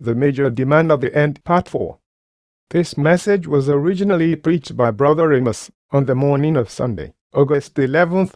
The Major Demand of the End, Part 4. This message was originally preached by Brother Amos on the morning of Sunday, August 11th,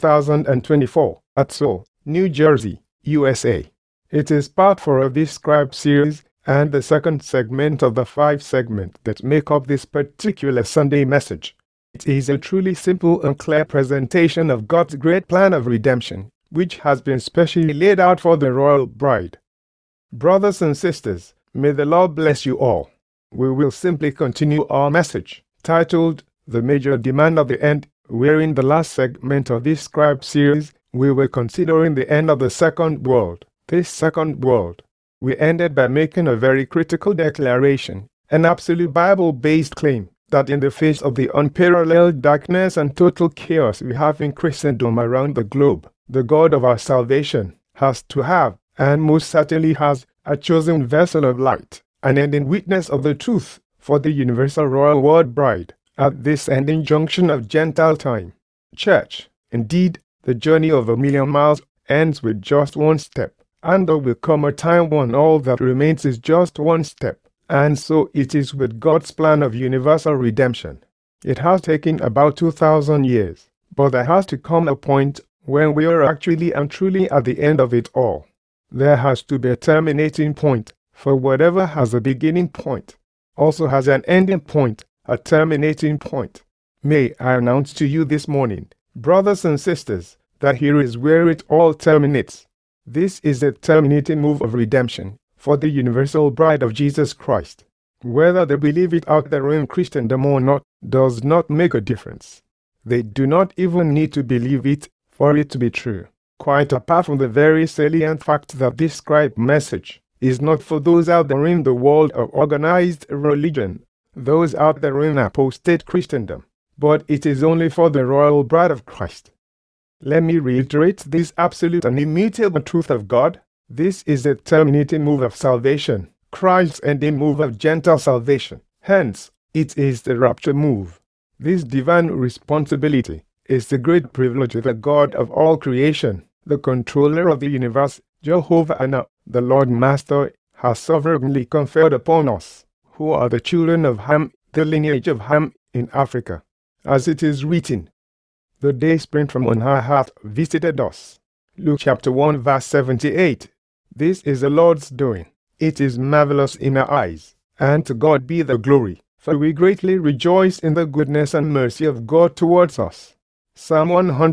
2024, at Seoul, New Jersey, USA. It is part 4 of this Scribe series and the second segment of the 5 segments that make up this particular Sunday message. It is a truly simple and clear presentation of God's great plan of redemption, which has been specially laid out for the royal bride. Brothers and sisters, may the Lord bless you all. We will simply continue our message, titled The Major Demand of the End, where in the last segment of this Scribe series, we were considering the end of the second world. This second world. We ended by making a very critical declaration, an absolute Bible-based claim, that in the face of the unparalleled darkness and total chaos we have in Christendom around the globe, the God of our salvation has to have, and most certainly has, a chosen vessel of light, an ending witness of the truth for the universal royal world bride, at this ending junction of Gentile time. Church, indeed, the journey of 1,000,000 miles ends with just one step, and there will come a time when all that remains is just one step, and so it is with God's plan of universal redemption. It has taken about 2,000 years, but there has to come a point when we are actually and truly at the end of it all. There has to be a terminating point, for whatever has a beginning point also has an ending point, a terminating point. May I announce to you this morning, brothers and sisters, that here is where it all terminates. This is the terminating move of redemption for the universal bride of Jesus Christ. Whether they believe it out there in Christendom or not does not make a difference. They do not even need to believe it for it to be true. Quite apart from the very salient fact that this scribe message is not for those out there in the world of organized religion, those out there in apostate Christendom, but it is only for the royal bride of Christ. Let me reiterate this absolute and immutable truth of God. This is the terminating move of salvation, Christ's ending move of Gentile salvation. Hence, it is the rapture move. This divine responsibility is the great privilege of the God of all creation, the controller of the universe, Jehovah Ana, the Lord Master, has sovereignly conferred upon us, who are the children of Ham, the lineage of Ham in Africa. As it is written, the day spring from on high hath visited us. Luke chapter 1 verse 78. This is the Lord's doing. It is marvelous in our eyes, and to God be the glory, for we greatly rejoice in the goodness and mercy of God towards us. Psalm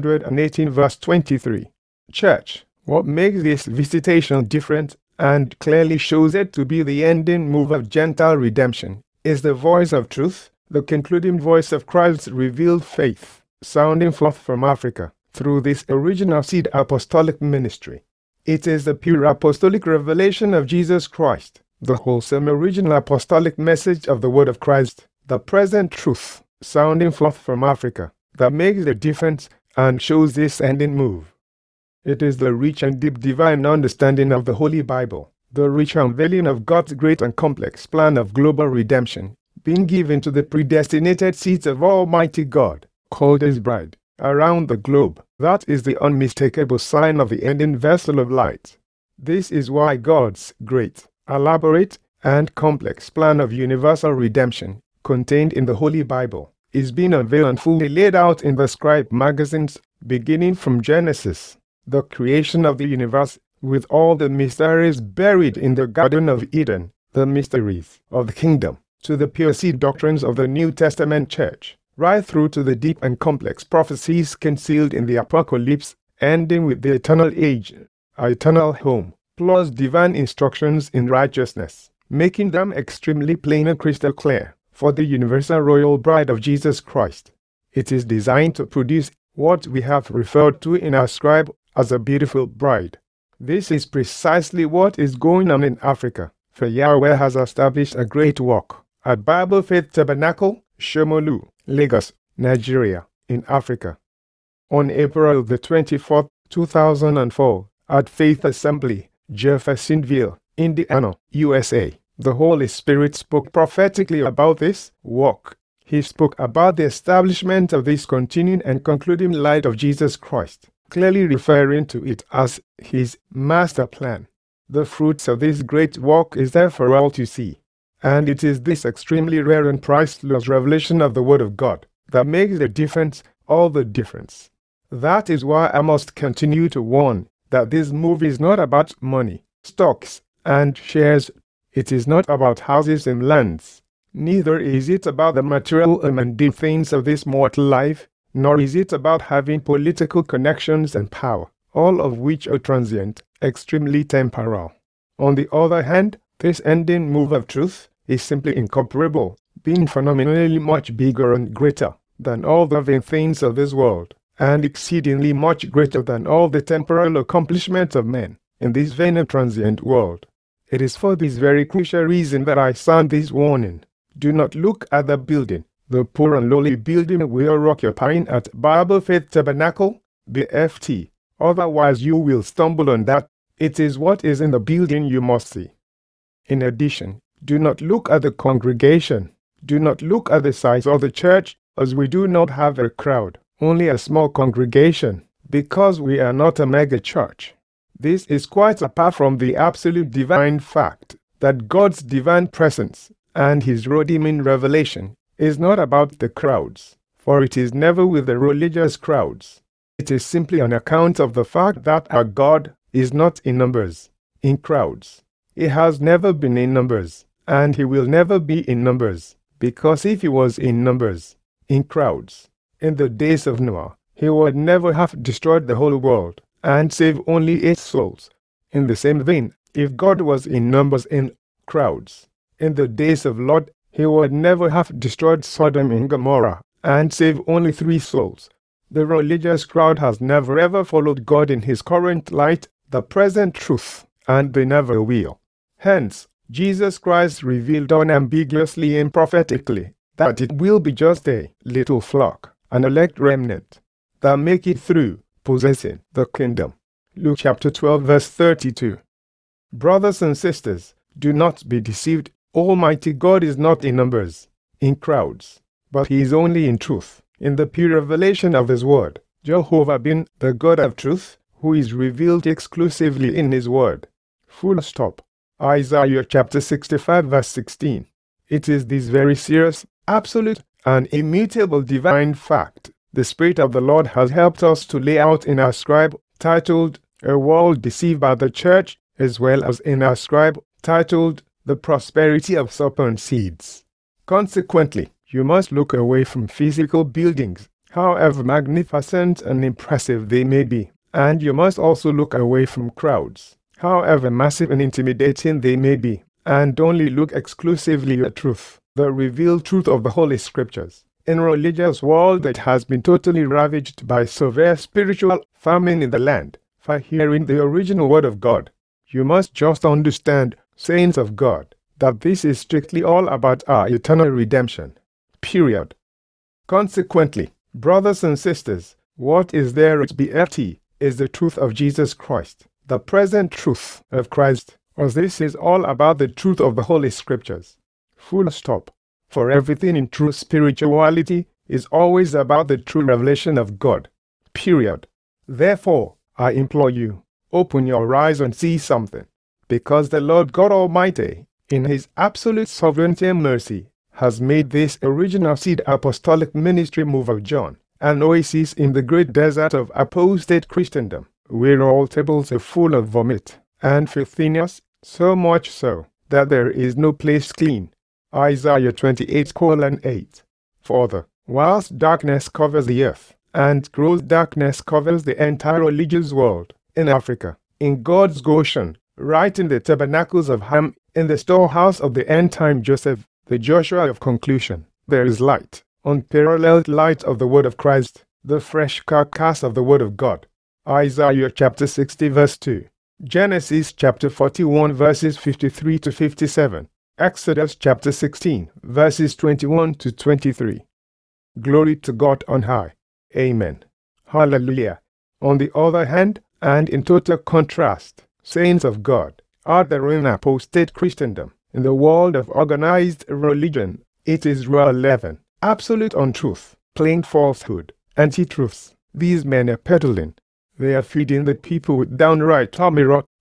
118 verse 23. Church, what makes this visitation different and clearly shows it to be the ending move of Gentile redemption is the voice of truth, the concluding voice of Christ's revealed faith, sounding forth from Africa through this original seed apostolic ministry. It is the pure apostolic revelation of Jesus Christ, the wholesome original apostolic message of the word of Christ, the present truth, sounding forth from Africa, that makes the difference and shows this ending move. It is the rich and deep divine understanding of the Holy Bible, the rich unveiling of God's great and complex plan of global redemption, being given to the predestinated seeds of Almighty God, called His bride, around the globe. That is the unmistakable sign of the ending vessel of light. This is why God's great, elaborate, and complex plan of universal redemption, contained in the Holy Bible, is being unveiled and fully laid out in the Scribe magazines, beginning from Genesis, the creation of the universe, with all the mysteries buried in the Garden of Eden, the mysteries of the kingdom, to the pure seed doctrines of the New Testament church, right through to the deep and complex prophecies concealed in the Apocalypse, ending with the eternal age, our eternal home, plus divine instructions in righteousness, making them extremely plain and crystal clear for the universal royal bride of Jesus Christ. It is designed to produce what we have referred to in our scribe as a beautiful bride. This is precisely what is going on in Africa, for Yahweh has established a great work at Bible Faith Tabernacle, Shomolu, Lagos, Nigeria, in Africa. On April the 24th, 2004, at Faith Assembly, Jeffersonville, Indiana, USA, the Holy Spirit spoke prophetically about this work. He spoke about the establishment of this continuing and concluding light of Jesus Christ, clearly referring to it as His master plan. The fruits of this great work is there for all to see. And it is this extremely rare and priceless revelation of the Word of God that makes the difference, all the difference. That is why I must continue to warn that this move is not about money, stocks, and shares. It is not about houses and lands. Neither is it about the material and mundane things of this mortal life, nor is it about having political connections and power, all of which are transient, extremely temporal. On the other hand, this ending move of truth is simply incomparable, being phenomenally much bigger and greater than all the vain things of this world, and exceedingly much greater than all the temporal accomplishments of men in this vain and transient world. It is for this very crucial reason that I sound this warning. Do not look at the building, the poor and lowly building we are occupying at Bible Faith Tabernacle, BFT. Otherwise you will stumble on that. It is what is in the building you must see. In addition, do not look at the congregation. Do not look at the size of the church, as we do not have a crowd, only a small congregation, because we are not a mega church. This is quite apart from the absolute divine fact that God's divine presence and His redeeming revelation is not about the crowds, for it is never with the religious crowds. It is simply on account of the fact that our God is not in numbers, in crowds. He has never been in numbers, and He will never be in numbers, because if He was in numbers, in crowds, in the days of Noah, He would never have destroyed the whole world and saved only 8 souls. In the same vein, if God was in numbers, in crowds, in the days of Lot, He would never have destroyed Sodom and Gomorrah and saved only 3 souls. The religious crowd has never ever followed God in His current light, the present truth, and they never will. Hence, Jesus Christ revealed unambiguously and prophetically that it will be just a little flock, an elect remnant, that make it through, possessing the kingdom. Luke chapter 12 verse 32. Brothers and sisters, do not be deceived. Almighty God is not in numbers, in crowds, but He is only in truth, in the pure revelation of His word. Jehovah being the God of truth, who is revealed exclusively in His word. Full stop. Isaiah chapter 65 verse 16. It is this very serious, absolute, and immutable divine fact the Spirit of the Lord has helped us to lay out in our scribe titled A World Deceived by the Church, as well as in our scribe titled The Prosperity of Serpent Seeds. Consequently, you must look away from physical buildings, however magnificent and impressive they may be, and you must also look away from crowds, however massive and intimidating they may be, and only look exclusively at truth, the revealed truth of the Holy Scriptures. In a religious world that has been totally ravaged by severe spiritual famine in the land, for hearing the original word of God, you must just understand, saints of God, that this is strictly all about our eternal redemption. Period. Consequently, brothers and sisters, what is there at BFT is the truth of Jesus Christ, the present truth of Christ, as this is all about the truth of the Holy Scriptures. Full stop. For everything in true spirituality is always about the true revelation of God. Period. Therefore, I implore you, open your eyes and see something, because the Lord God Almighty, in His absolute sovereignty and mercy, has made this original seed apostolic ministry move of John an oasis in the great desert of apostate Christendom, where all tables are full of vomit and filthiness, so much so that there is no place clean. Isaiah 28:8. Further, whilst darkness covers the earth, and gross darkness covers the entire religious world, in Africa, in God's Goshen, right in the tabernacles of Ham, in the storehouse of the end-time Joseph, the Joshua of conclusion, there is light, unparalleled light of the word of Christ, the fresh carcass of the word of God. Isaiah chapter 60 verse 2. Genesis chapter 41 verses 53 to 57. Exodus chapter 16 verses 21 to 23. Glory to God on high. Amen. Hallelujah. On the other hand, and in total contrast, saints of God, are there in apostate Christendom, in the world of organized religion, it is raw leaven, absolute untruth, plain falsehood, anti-truths. These men are peddling. They are feeding the people with downright tummy rot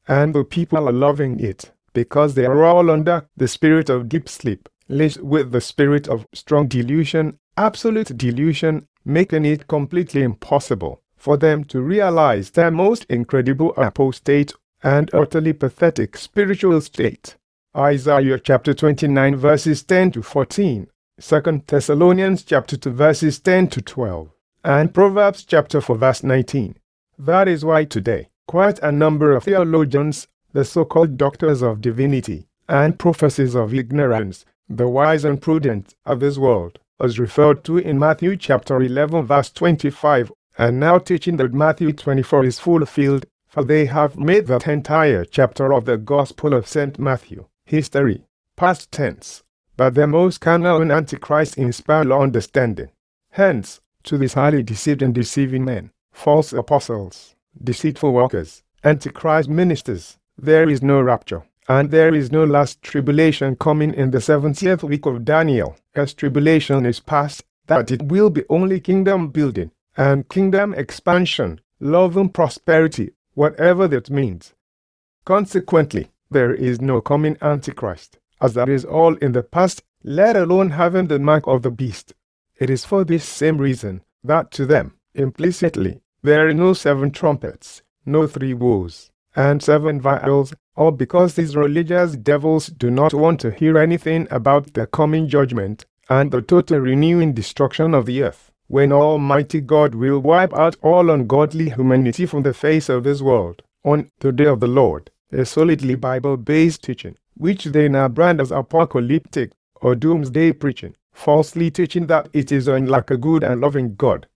and the people are loving it, because they are all under the spirit of deep sleep, laced with the spirit of strong delusion, absolute delusion, making it completely impossible for them to realize their most incredible apostate and utterly pathetic spiritual state. Isaiah chapter 29 verses 10 to 14, 2 Thessalonians chapter 2 verses 10 to 12, and Proverbs chapter 4 verse 19. That is why today, quite a number of theologians, the so-called doctors of divinity, and professors of ignorance, the wise and prudent of this world, as referred to in Matthew chapter 11 verse 25, and now teaching that Matthew 24 is fulfilled, for they have made that entire chapter of the Gospel of St. Matthew history, past tense, but the most carnal and antichrist inspired understanding. Hence, to these highly deceived and deceiving men, false apostles, deceitful workers, antichrist ministers, there is no rapture, and there is no last tribulation coming in the 70th week of Daniel, as tribulation is past, that it will be only kingdom building and kingdom expansion, love and prosperity, whatever that means. Consequently, there is no coming Antichrist, as that is all in the past, let alone having the mark of the beast. It is for this same reason that to them, implicitly, there are no 7 trumpets, no 3 woes, and 7 vials, all because these religious devils do not want to hear anything about the coming judgment and the total renewing destruction of the earth, when Almighty God will wipe out all ungodly humanity from the face of this world, on the day of the Lord, a solidly Bible-based teaching, which they now brand as apocalyptic or doomsday preaching, falsely teaching that it is unlike a good and loving God.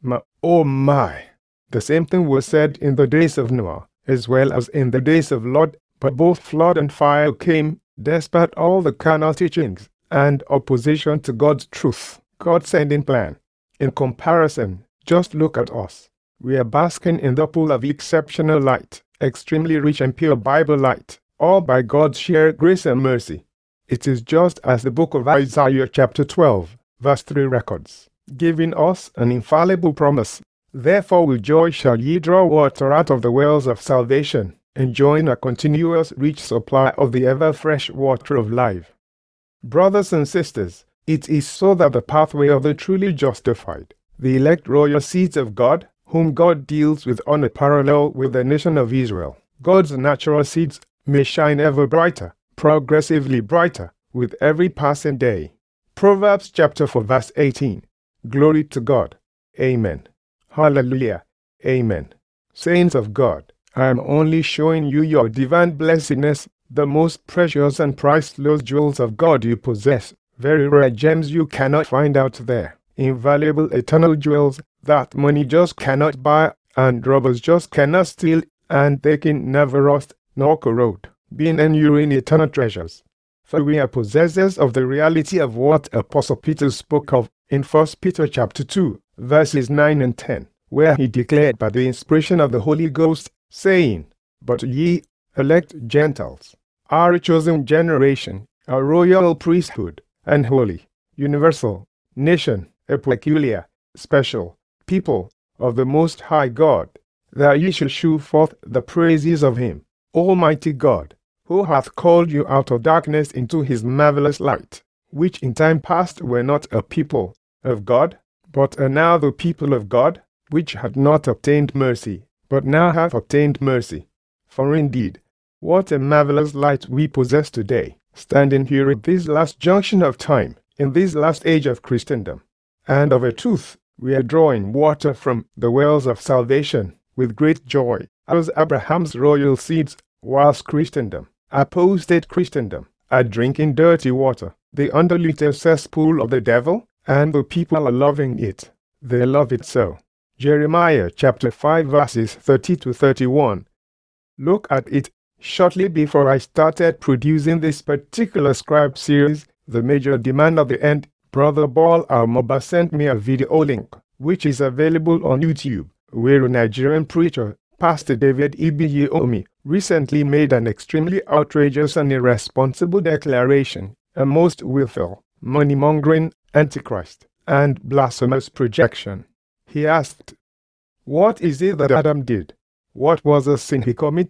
Oh my! The same thing was said in the days of Noah, as well as in the days of Lot, but both flood and fire came, despite all the carnal teachings and opposition to God's truth, God's sending plan. In comparison, just look at us. We are basking in the pool of exceptional light, extremely rich and pure Bible light, all by God's sheer grace and mercy. It is just as the book of Isaiah chapter 12, verse 3 records, giving us an infallible promise. Therefore with joy shall ye draw water out of the wells of salvation, enjoying a continuous rich supply of the ever-fresh water of life. Brothers and sisters, it is so that the pathway of the truly justified, the elect royal seeds of God, whom God deals with on a parallel with the nation of Israel, God's natural seeds, may shine ever brighter, progressively brighter, with every passing day. Proverbs chapter 4 verse 18. Glory to God. Amen. Hallelujah. Amen. Saints of God, I am only showing you your divine blessedness, the most precious and priceless jewels of God you possess, very rare gems you cannot find out there, invaluable eternal jewels that money just cannot buy, and robbers just cannot steal, and they can never rust nor corrode, being enduring eternal treasures. For we are possessors of the reality of what Apostle Peter spoke of in 1 Peter chapter 2, verses 9 and 10, where he declared by the inspiration of the Holy Ghost, saying, But ye, elect Gentiles, are a chosen generation, a royal priesthood, and holy, universal, nation, a peculiar, special, people of the Most High God, that ye shall shew forth the praises of him, Almighty God, who hath called you out of darkness into his marvelous light, which in time past were not a people of God, but are now the people of God, which had not obtained mercy, but now have obtained mercy. For indeed, what a marvelous light we possess today, standing here at this last junction of time, in this last age of Christendom. And of a truth, we are drawing water from the wells of salvation with great joy, as Abraham's royal seeds, whilst Christendom, apostate Christendom, are drinking dirty water, the undiluted cesspool of the devil, and the people are loving it. They love it so. Jeremiah chapter 5 verses 30 to 31. Look at it. Shortly before I started producing this particular scribe series, the major demand of the end, Brother Ball Almoba sent me a video link, which is available on YouTube, where a Nigerian preacher, Pastor David Ibiyeomi, recently made an extremely outrageous and irresponsible declaration, a most willful, money-mongering, antichrist, and blasphemous projection. He asked, What is it that Adam did? What was the sin he committed,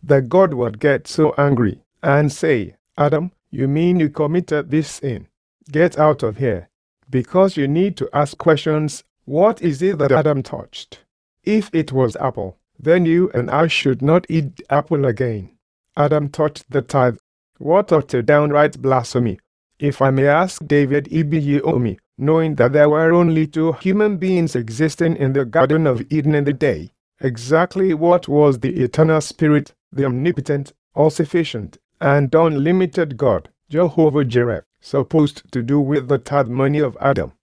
that God would get so angry and say, Adam, you mean you committed this sin? Get out of here. Because you need to ask questions. What is it that Adam touched? If it was apple, then you and I should not eat apple again. Adam touched the tithe. What a downright blasphemy. If I may ask David Ibiyeomi, knowing that there were only two human beings existing in the Garden of Eden in the day, exactly what was the eternal Spirit, the omnipotent, all-sufficient, and unlimited God, Jehovah Jireh, supposed to do with the tithe money of Adam?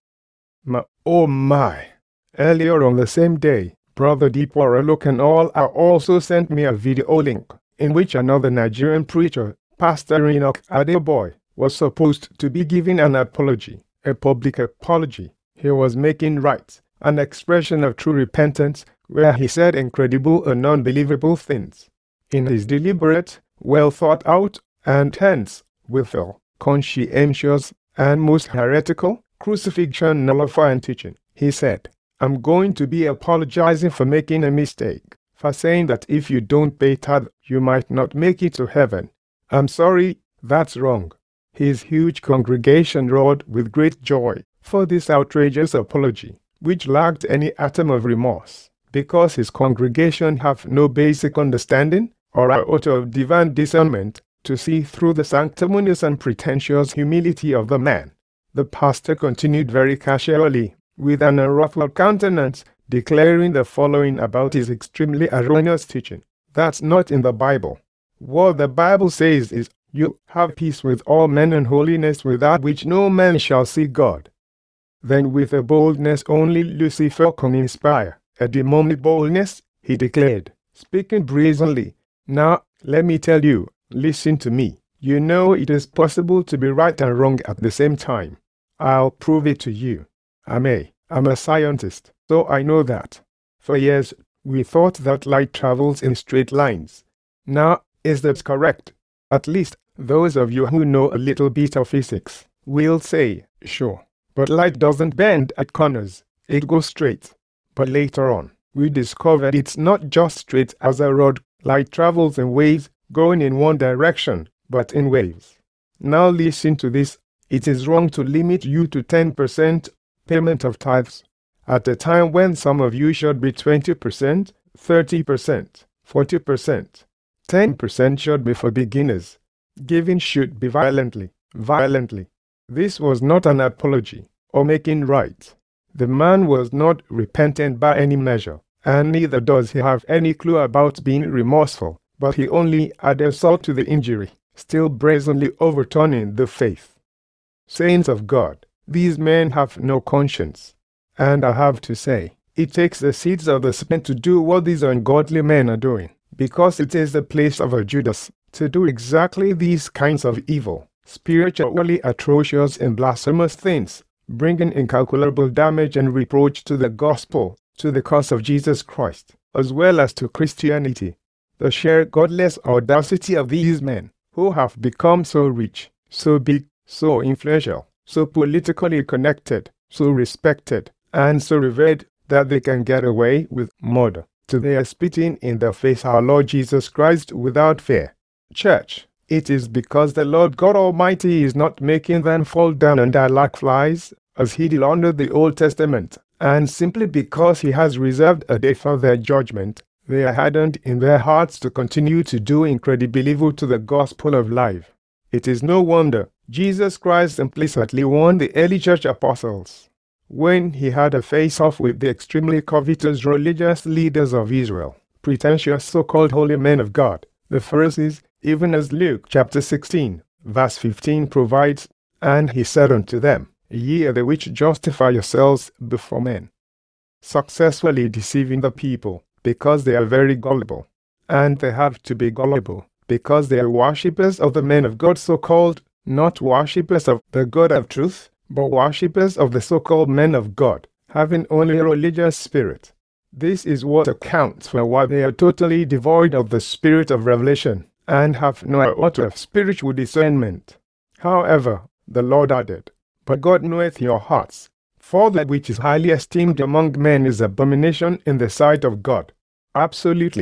Oh my! Earlier on the same day, Brother Deepora Lokanall also sent me a video link, in which another Nigerian preacher, Pastor Enoch Adeboy, was supposed to be giving an apology, a public apology. He was making right, an expression of true repentance, where he said incredible and unbelievable things. In his deliberate, well thought out, and hence, withal, conscientious, and most heretical, crucifixion nullifying teaching, he said, I'm going to be apologizing for making a mistake, for saying that if you don't pay tithe, you might not make it to heaven. I'm sorry, that's wrong. His huge congregation roared with great joy for this outrageous apology, which lacked any atom of remorse, because his congregation have no basic understanding or iota of divine discernment to see through the sanctimonious and pretentious humility of the man. The pastor continued very casually, with an unruffled countenance, declaring the following about his extremely erroneous teaching. That's not in the Bible. What the Bible says is, you have peace with all men and holiness without which no man shall see God. Then with a boldness only Lucifer can inspire, a demonic boldness, he declared, speaking brazenly, Now, let me tell you, listen to me. You know it is possible to be right and wrong at the same time. I'll prove it to you. I'm a scientist, so I know that. For years, we thought that light travels in straight lines. Now, is that correct? At least, those of you who know a little bit of physics will say, sure. But light doesn't bend at corners, it goes straight. But later on, we discovered it's not just straight as a rod. Light travels in waves, going in one direction, but in waves. Now listen to this. It is wrong to limit you to 10% payment of tithes, at a time when some of you should be 20%, 30%, 40%. 10% should be for beginners. Giving should be violently. This was not an apology, or making right. The man was not repentant by any measure, and neither does he have any clue about being remorseful, but he only added salt to the injury, still brazenly overturning the faith. Saints of God, these men have no conscience. And I have to say, it takes the seeds of the serpent to do what these ungodly men are doing, because it is the place of a Judas to do exactly these kinds of evil, spiritually atrocious and blasphemous things, bringing incalculable damage and reproach to the gospel, to the cause of Jesus Christ, as well as to Christianity. The sheer godless audacity of these men, who have become so rich, so big, so influential, so politically connected, so respected, and so revered that they can get away with murder, till they are spitting in the face our Lord Jesus Christ without fear. Church, it is because the Lord God Almighty is not making them fall down and die like flies, as he did under the Old Testament, and simply because he has reserved a day for their judgment, they are hardened in their hearts to continue to do incredible evil to the gospel of life. It is no wonder Jesus Christ implicitly warned the early church apostles when he had a face-off with the extremely covetous religious leaders of Israel, pretentious so-called holy men of God, the Pharisees, even as Luke chapter 16, verse 15 provides, and he said unto them, Ye are the which justify yourselves before men, successfully deceiving the people, because they are very gullible. And they have to be gullible, because they are worshippers of the men of God so-called, not worshippers of the God of truth, but worshippers of the so-called men of God, having only a religious spirit. This is what accounts for why they are totally devoid of the spirit of revelation, and have no iota of spiritual discernment. However, the Lord added, But God knoweth your hearts, for that which is highly esteemed among men is abomination in the sight of God. Absolutely.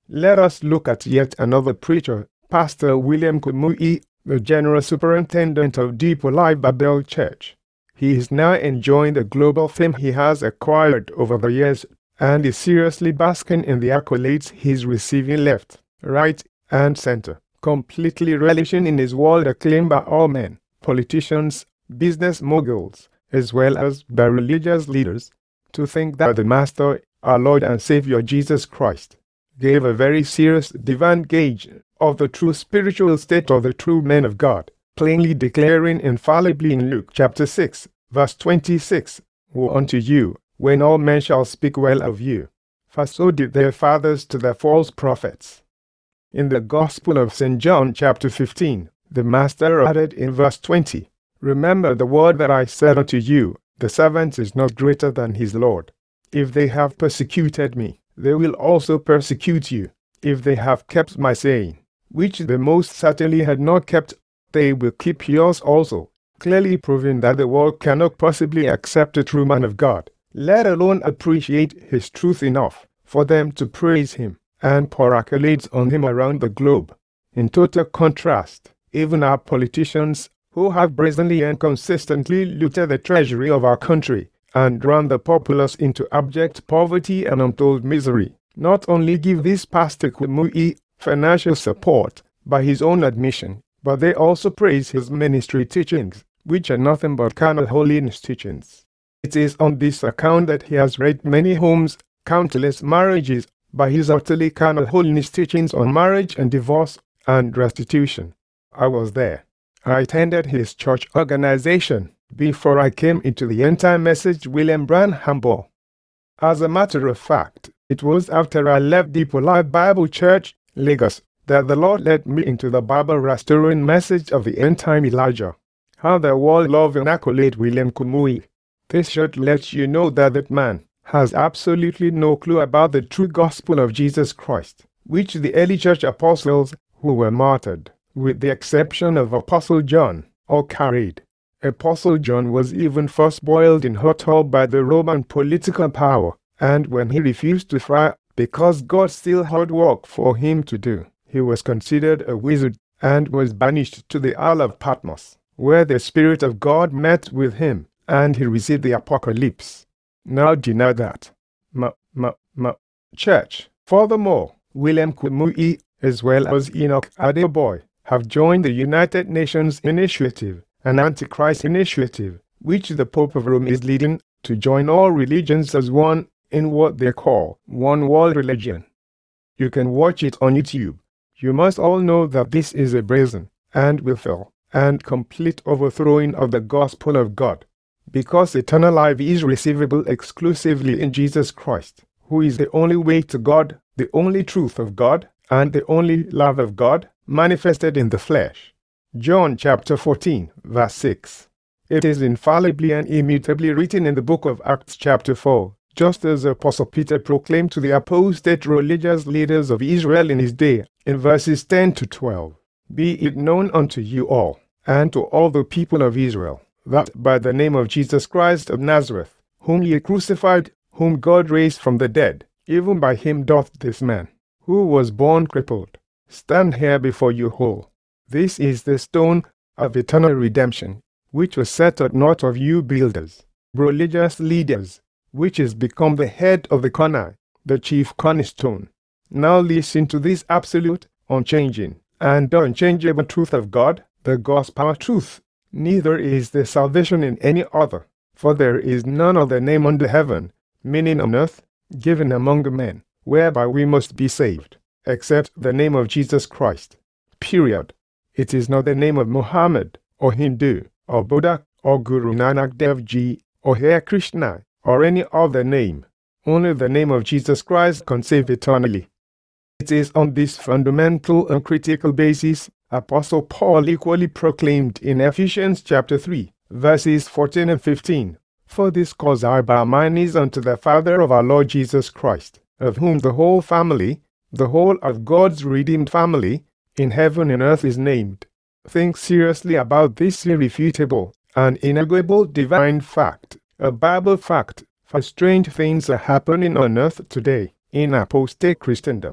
Let us look at yet another preacher, Pastor William Kumuyi, the General Superintendent of Deeper Life Bible Church. He is now enjoying the global fame he has acquired over the years and is seriously basking in the accolades he's receiving left, right, and center, completely relishing in his world acclaimed by all men, politicians, business moguls, as well as by religious leaders. To think that the Master, our Lord and Savior Jesus Christ, gave a very serious divine gauge of the true spiritual state of the true men of God, plainly declaring infallibly in Luke chapter 6, verse 26, Woe unto you, when all men shall speak well of you. For so did their fathers to their false prophets. In the Gospel of St. John chapter 15, the Master added in verse 20, Remember the word that I said unto you, the servant is not greater than his Lord. If they have persecuted me, they will also persecute you. If they have kept my saying, which they most certainly had not kept, they will keep yours also, clearly proving that the world cannot possibly accept a true man of God, let alone appreciate his truth enough for them to praise him and pour accolades on him around the globe. In total contrast, even our politicians, who have brazenly and consistently looted the treasury of our country and run the populace into abject poverty and untold misery, not only give this Pastor Kumuyi financial support by his own admission, but they also praise his ministry teachings, which are nothing but carnal holiness teachings. It is on this account that he has wrecked many homes, countless marriages, by his utterly carnal holiness teachings on marriage and divorce and restitution. I was there. I attended his church organization before I came into the end-time message William Branham bore. As a matter of fact, it was after I left Deeper Life Bible Church, Lagos, that the Lord led me into the Bible restoring message of the end-time Elijah. How the world love and accolade William Kumuyi. This should let you know that that man has absolutely no clue about the true gospel of Jesus Christ, which the early church apostles who were martyred, with the exception of Apostle John, all carried. Apostle John was even first boiled in hot oil by the Roman political power, and when he refused to fry because God still had work for him to do, he was considered a wizard and was banished to the Isle of Patmos, where the Spirit of God met with him, and he received the apocalypse. Now deny that. Church. Furthermore, William Kumuyi, as well as Enoch Adeboy, have joined the United Nations Initiative, an Antichrist initiative, which the Pope of Rome is leading, to join all religions as one in what they call one world religion. You can watch it on YouTube. You must all know that this is a brazen and willful and complete overthrowing of the gospel of God, because eternal life is receivable exclusively in Jesus Christ, who is the only way to God, the only truth of God, and the only love of God manifested in the flesh. John chapter 14, verse 6. It is infallibly and immutably written in the book of Acts chapter 4, just as Apostle Peter proclaimed to the apostate religious leaders of Israel in his day, in verses 10 to 12. Be it known unto you all, and to all the people of Israel, that by the name of Jesus Christ of Nazareth, whom ye crucified, whom God raised from the dead, even by him doth this man, who was born crippled, stand here before you whole. This is the stone of eternal redemption, which was set at naught of you builders, religious leaders, which is become the head of the corner, the chief cornerstone. Now listen to this absolute, unchanging, and unchangeable truth of God, the gospel truth. Neither is there salvation in any other, for there is none other name under heaven, meaning on earth, given among men, whereby we must be saved, except the name of Jesus Christ. Period. It is not the name of Muhammad, or Hindu, or Buddha, or Guru Nanak Dev Ji, or Hare Krishna, or any other name. Only the name of Jesus Christ can save eternally. It is on this fundamental and critical basis Apostle Paul equally proclaimed in Ephesians chapter 3, verses 14 and 15, For this cause I bow my knees unto the Father of our Lord Jesus Christ, of whom the whole family, the whole of God's redeemed family, in heaven and earth is named. Think seriously about this irrefutable and inarguable divine fact, a Bible fact, for strange things are happening on earth today in apostate Christendom.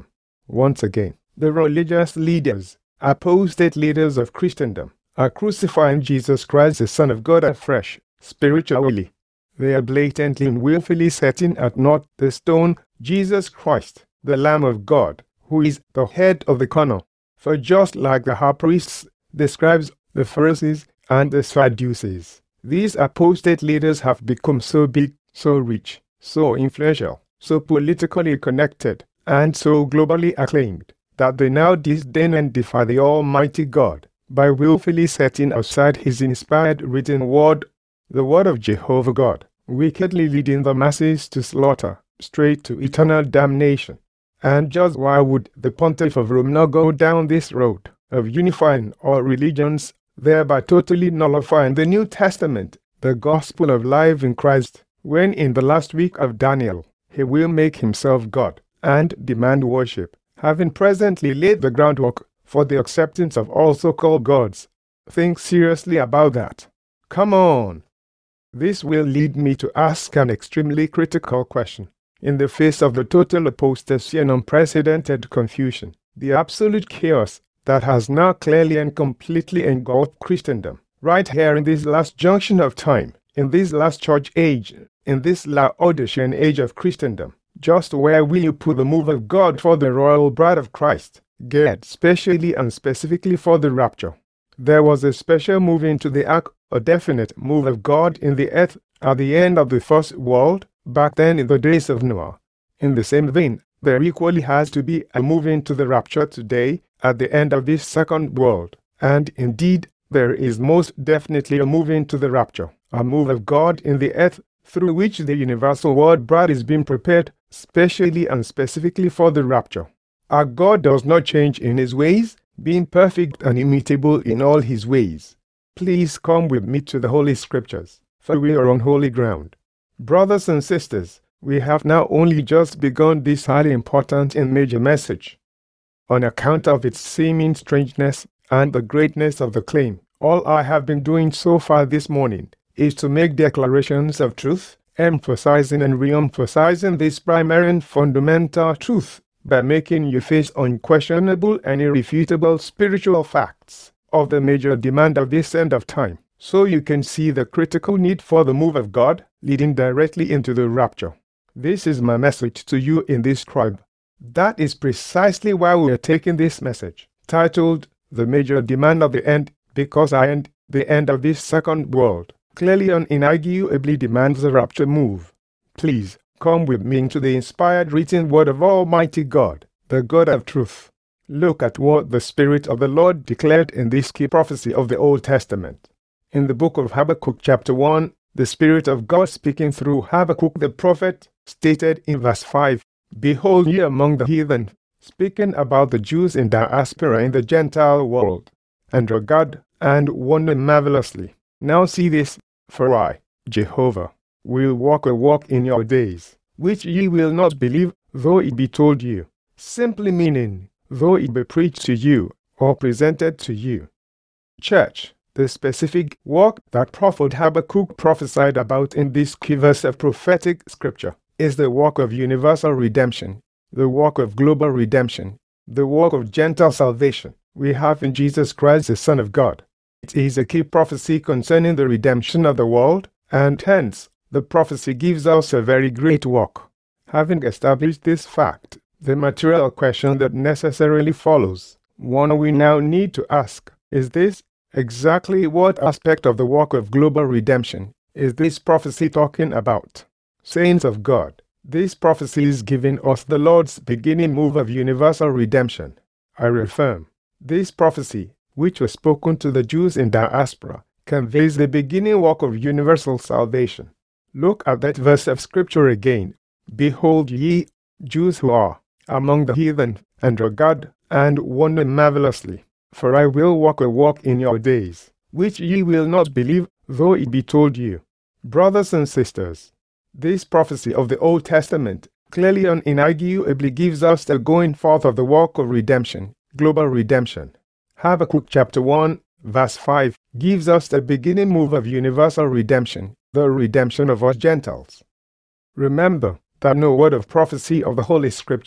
Once again, the religious leaders, apostate leaders of Christendom, are crucifying Jesus Christ, the Son of God, afresh, spiritually. They are blatantly and willfully setting at naught the stone, Jesus Christ, the Lamb of God, who is the head of the corner. For just like the high priests, the scribes, the Pharisees, and the Sadducees, these apostate leaders have become so big, so rich, so influential, so politically connected, and so globally acclaimed, that they now disdain and defy the Almighty God by willfully setting aside His inspired written word, the word of Jehovah God, wickedly leading the masses to slaughter, straight to eternal damnation. And just why would the Pontiff of Rome not go down this road of unifying all religions, thereby totally nullifying the New Testament, the gospel of life in Christ, when in the last week of Daniel, he will make himself God and demand worship, having presently laid the groundwork for the acceptance of all so-called gods? Think seriously about that. Come on. This will lead me to ask an extremely critical question. In the face of the total apostasy and unprecedented confusion, the absolute chaos that has now clearly and completely engulfed Christendom, right here in this last junction of time, in this last church age, in this Laodicean age of Christendom, just where will you put the move of God for the royal bride of Christ, geared specially and specifically for the rapture? There was a special move into the ark, a definite move of God in the earth at the end of the first world, back then in the days of Noah. In the same vein, there equally has to be a move into the rapture today at the end of this second world. And indeed, there is most definitely a move into the rapture, a move of God in the earth through which the universal world bride is being prepared specially and specifically for the rapture. Our God does not change in His ways, being perfect and immutable in all His ways. Please come with me to the Holy Scriptures, for we are on holy ground. Brothers and sisters, we have now only just begun this highly important and major message. On account of its seeming strangeness and the greatness of the claim, all I have been doing so far this morning is to make declarations of truth, emphasizing and re-emphasizing this primary and fundamental truth by making you face unquestionable and irrefutable spiritual facts of the major demand of this end of time, so you can see the critical need for the move of God leading directly into the rapture. This is my message to you in this tribe. That is precisely why we are taking this message, titled The Major Demand of the End, because the end of this second world, clearly and inarguably demands the rapture move. Please, come with me into the inspired written word of Almighty God, the God of truth. Look at what the Spirit of the Lord declared in this key prophecy of the Old Testament. In the book of Habakkuk chapter 1, the Spirit of God speaking through Habakkuk the prophet stated in verse 5, "Behold ye among the heathen," speaking about the Jews in diaspora in the Gentile world, "and regard and wonder marvelously. Now see this, for I, Jehovah, will walk a walk in your days, which ye will not believe, though it be told you." Simply meaning, though it be preached to you or presented to you. Church, the specific work that Prophet Habakkuk prophesied about in this key verse of prophetic scripture is the work of universal redemption, the work of global redemption, the work of Gentile salvation we have in Jesus Christ, the Son of God. It is a key prophecy concerning the redemption of the world, and hence the prophecy gives us a very great work. Having established this fact, the material question that necessarily follows, one we now need to ask, is this: exactly what aspect of the work of global redemption is this prophecy talking about? Saints of God, this prophecy is giving us the Lord's beginning move of universal redemption. I reaffirm, this prophecy, which was spoken to the Jews in diaspora, conveys the beginning work of universal salvation. Look at that verse of Scripture again. "Behold ye, Jews who are among the heathen, and regard and wonder marvelously. For I will walk a walk in your days, which ye will not believe, though it be told you." Brothers and sisters, this prophecy of the Old Testament clearly and inarguably gives us the going forth of the work of redemption, global redemption. Habakkuk chapter 1, verse 5 gives us the beginning move of universal redemption, the redemption of us Gentiles. Remember that no word of prophecy of the Holy Scriptures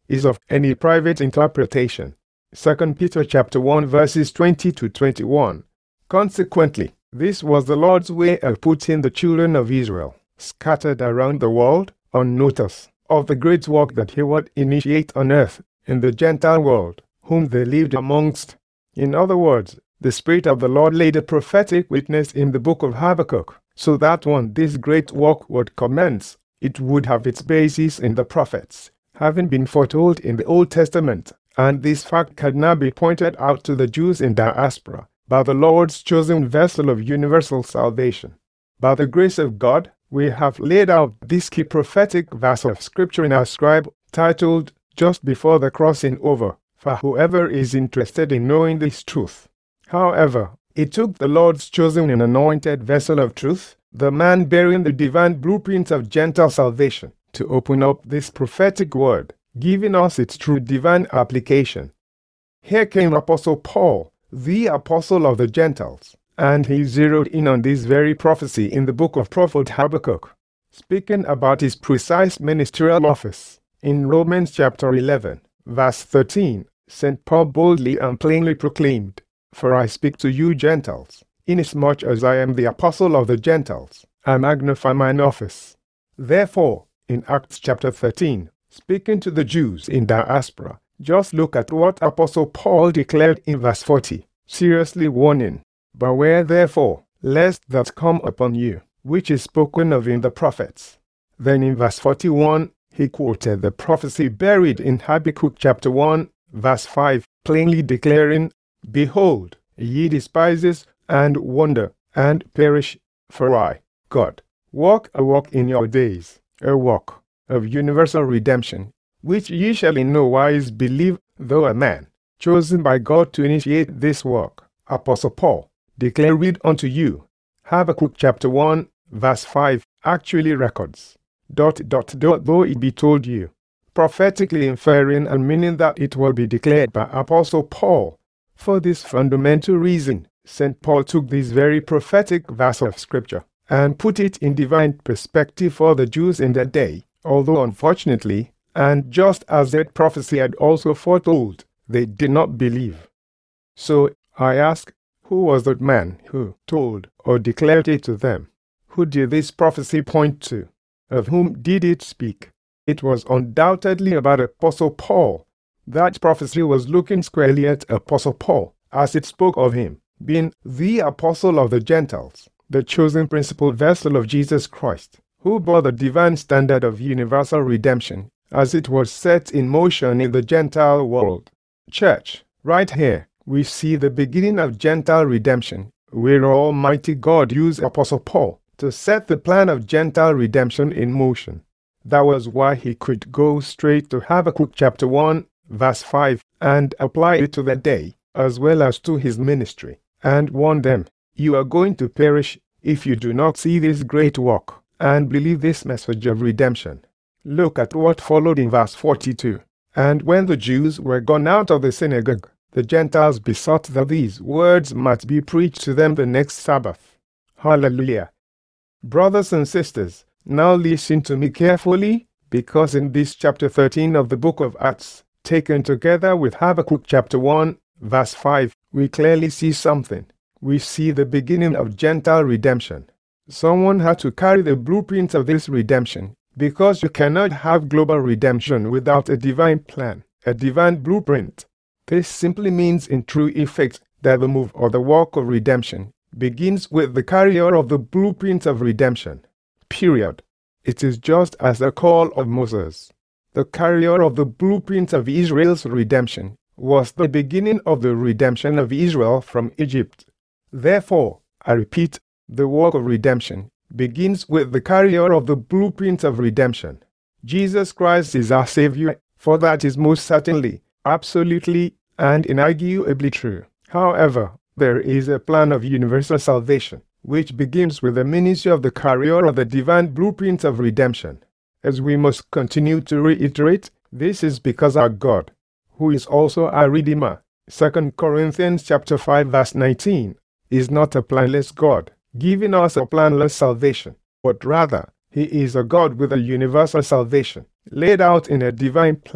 is of any private interpretation. 2 Peter chapter 1 verses 20 to 21. Consequently, this was the Lord's way of putting the children of Israel, scattered around the world, on notice of the great work that he would initiate on earth in the Gentile world, whom they lived amongst. In other words, the Spirit of the Lord laid a prophetic witness in the book of Habakkuk, so that when this great work would commence, it would have its basis in the prophets, having been foretold in the Old Testament, and this fact can now be pointed out to the Jews in diaspora by the Lord's chosen vessel of universal salvation. By the grace of God, we have laid out this key prophetic verse of Scripture in our scribe, titled Just Before the Crossing Over, for whoever is interested in knowing this truth. However, it took the Lord's chosen and anointed vessel of truth, the man bearing the divine blueprint of Gentile salvation, to open up this prophetic word, giving us its true divine application. Here came Apostle Paul, the apostle of the Gentiles, and he zeroed in on this very prophecy in the book of prophet Habakkuk, speaking about his precise ministerial office. In Romans chapter 11, verse 13, St. Paul boldly and plainly proclaimed, "For I speak to you Gentiles, inasmuch as I am the apostle of the Gentiles, I magnify mine office." Therefore, in Acts chapter 13, speaking to the Jews in diaspora, just look at what Apostle Paul declared in verse 40, seriously warning, "Beware therefore, lest that come upon you, which is spoken of in the prophets." Then in verse 41, he quoted the prophecy buried in Habakkuk chapter 1, verse 5, plainly declaring, "Behold, ye despises and wonder and perish, for I, God, work a work in your days, a work of universal redemption, which ye shall in no wise believe, though a man, chosen by God to initiate this work, Apostle Paul, declare it unto you." Habakkuk chapter 1, verse 5 actually records, ... though it be told you, prophetically inferring and meaning that it will be declared by Apostle Paul. For this fundamental reason, St. Paul took this very prophetic verse of Scripture and put it in divine perspective for the Jews in that day, although unfortunately, and just as that prophecy had also foretold, they did not believe. So I ask, who was that man who told or declared it to them? Who did this prophecy point to? Of whom did it speak? It was undoubtedly about Apostle Paul. That prophecy was looking squarely at Apostle Paul, as it spoke of him being the apostle of the Gentiles, the chosen principal vessel of Jesus Christ, who bore the divine standard of universal redemption as it was set in motion in the Gentile world. Church, right here, we see the beginning of Gentile redemption, where Almighty God used Apostle Paul to set the plan of Gentile redemption in motion. That was why he could go straight to Habakkuk chapter 1, verse 5, and apply it to that day, as well as to his ministry, and warn them, "You are going to perish if you do not see this great work and believe this message of redemption." Look at what followed in verse 42. "And when the Jews were gone out of the synagogue, the Gentiles besought that these words might be preached to them the next Sabbath." Hallelujah. Brothers and sisters, now listen to me carefully, because in this chapter 13 of the book of Acts, taken together with Habakkuk chapter 1, verse 5, we clearly see something. We see the beginning of Gentile redemption. Someone had to carry the blueprint of this redemption, because you cannot have global redemption without a divine plan, a divine blueprint. This simply means in true effect that the move or the work of redemption begins with the carrier of the blueprint of redemption. Period. It is just as the call of Moses, the carrier of the blueprint of Israel's redemption, was the beginning of the redemption of Israel from Egypt. Therefore, I repeat, the work of redemption begins with the carrier of the blueprint of redemption. Jesus Christ is our Savior, for that is most certainly, absolutely, and inarguably true. However, there is a plan of universal salvation, which begins with the ministry of the carrier of the divine blueprint of redemption. As we must continue to reiterate, this is because our God, who is also our Redeemer, 2 Corinthians chapter 5 verse 19, is not a planless God, giving us a planless salvation, but rather, He is a God with a universal salvation, laid out in a divine plan,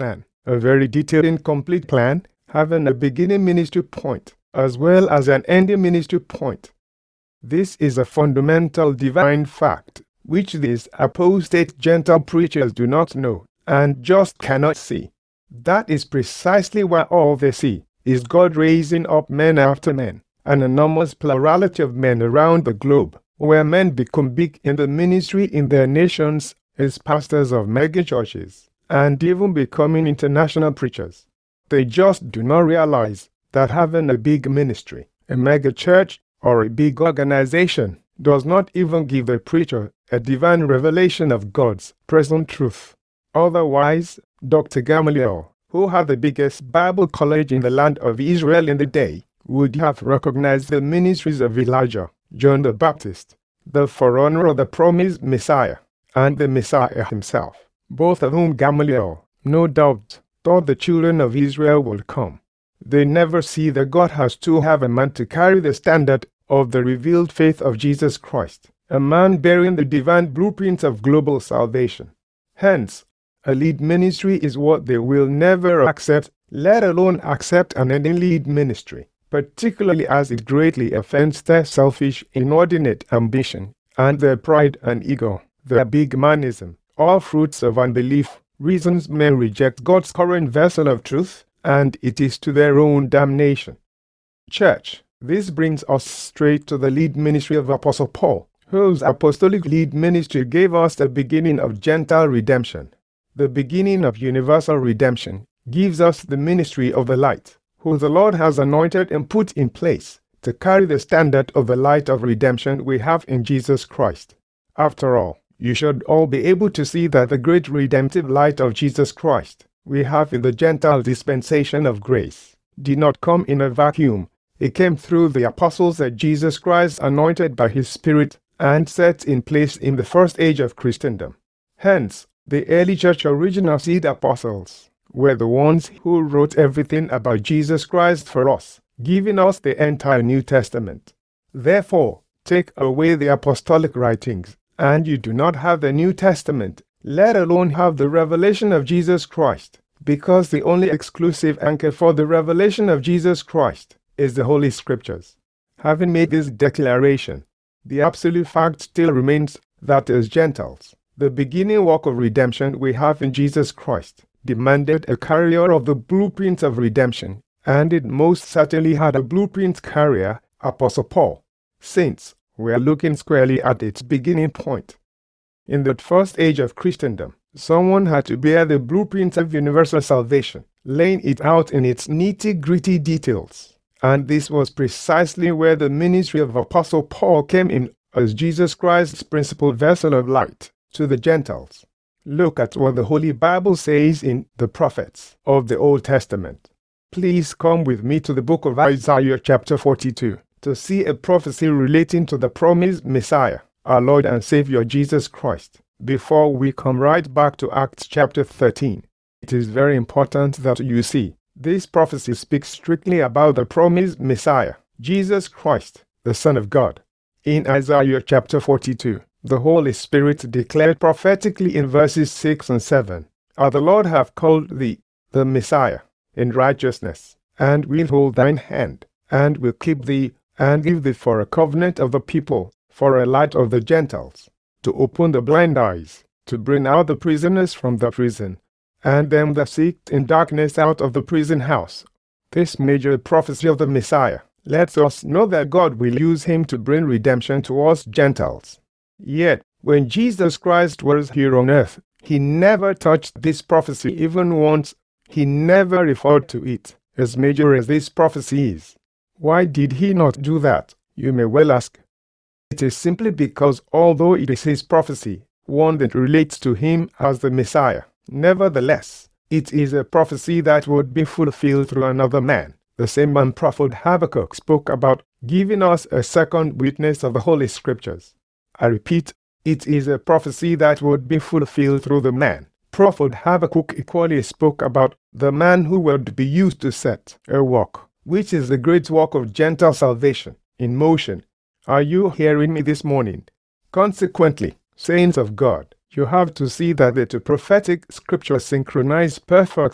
a very detailed and complete plan, having a beginning ministry point as well as an ending ministry point. This is a fundamental divine fact, which these apostate Gentile preachers do not know and just cannot see. That is precisely why all they see is God raising up men after men, an enormous plurality of men around the globe, where men become big in the ministry in their nations as pastors of megachurches, and even becoming international preachers. They just do not realize that having a big ministry, a megachurch, or a big organization does not even give the preacher a divine revelation of God's present truth. Otherwise, Dr. Gamaliel, who had the biggest Bible college in the land of Israel in the day, would have recognized the ministries of Elijah, John the Baptist, the forerunner of the promised Messiah, and the Messiah himself, both of whom Gamaliel, no doubt, thought the children of Israel would come. They never see that God has to have a man to carry the standard of the revealed faith of Jesus Christ, a man bearing the divine blueprints of global salvation. Hence, a lead ministry is what they will never accept, let alone accept an ending lead ministry, particularly as it greatly offends their selfish, inordinate ambition, and their pride and ego, their big-manism, all fruits of unbelief, reasons men reject God's current vessel of truth, and it is to their own damnation. Church, this brings us straight to the lead ministry of Apostle Paul, whose apostolic lead ministry gave us the beginning of Gentile redemption. The beginning of universal redemption gives us the ministry of the light, whom the Lord has anointed and put in place to carry the standard of the light of redemption we have in Jesus Christ. After all, you should all be able to see that the great redemptive light of Jesus Christ we have in the Gentile dispensation of grace did not come in a vacuum. It came through the apostles that Jesus Christ anointed by his Spirit and set in place in the first age of Christendom. Hence, the early church original seed apostles were the ones who wrote everything about Jesus Christ for us, giving us the entire New Testament. Therefore, take away the apostolic writings, and you do not have the New Testament, let alone have the revelation of Jesus Christ, because the only exclusive anchor for the revelation of Jesus Christ is the Holy Scriptures. Having made this declaration, the absolute fact still remains that as Gentiles, the beginning work of redemption we have in Jesus Christ demanded a carrier of the blueprints of redemption, and it most certainly had a blueprint carrier, Apostle Paul. Saints, we are looking squarely at its beginning point. In the first age of Christendom, someone had to bear the blueprint of universal salvation, laying it out in its nitty-gritty details. And this was precisely where the ministry of Apostle Paul came in as Jesus Christ's principal vessel of light to the Gentiles. Look at what the Holy Bible says in the prophets of the Old Testament. Please come with me to the book of Isaiah chapter 42 to see a prophecy relating to the promised Messiah, our Lord and Savior Jesus Christ, before we come right back to Acts chapter 13. It is very important that you see this prophecy speaks strictly about the promised Messiah, Jesus Christ, the Son of God. In Isaiah chapter 42, the Holy Spirit declared prophetically in verses 6 and 7, "The Lord hath called thee, the Messiah, in righteousness, and will hold thine hand, and will keep thee, and give thee for a covenant of the people, for a light of the Gentiles, to open the blind eyes, to bring out the prisoners from the prison, and them that sit in darkness out of the prison house." This major prophecy of the Messiah lets us know that God will use him to bring redemption to us Gentiles. Yet, when Jesus Christ was here on earth, he never touched this prophecy even once. He never referred to it, as major as this prophecy is. Why did he not do that, you may well ask? It is simply because although it is his prophecy, one that relates to him as the Messiah, nevertheless, it is a prophecy that would be fulfilled through another man. The same man Prophet Habakkuk spoke about, giving us a second witness of the Holy Scriptures. I repeat, it is a prophecy that would be fulfilled through the man. Prophet Habakkuk equally spoke about the man who would be used to set a work, which is the great work of Gentile salvation, in motion. Are you hearing me this morning? Consequently, saints of God, you have to see that the two prophetic scriptures synchronize perfectly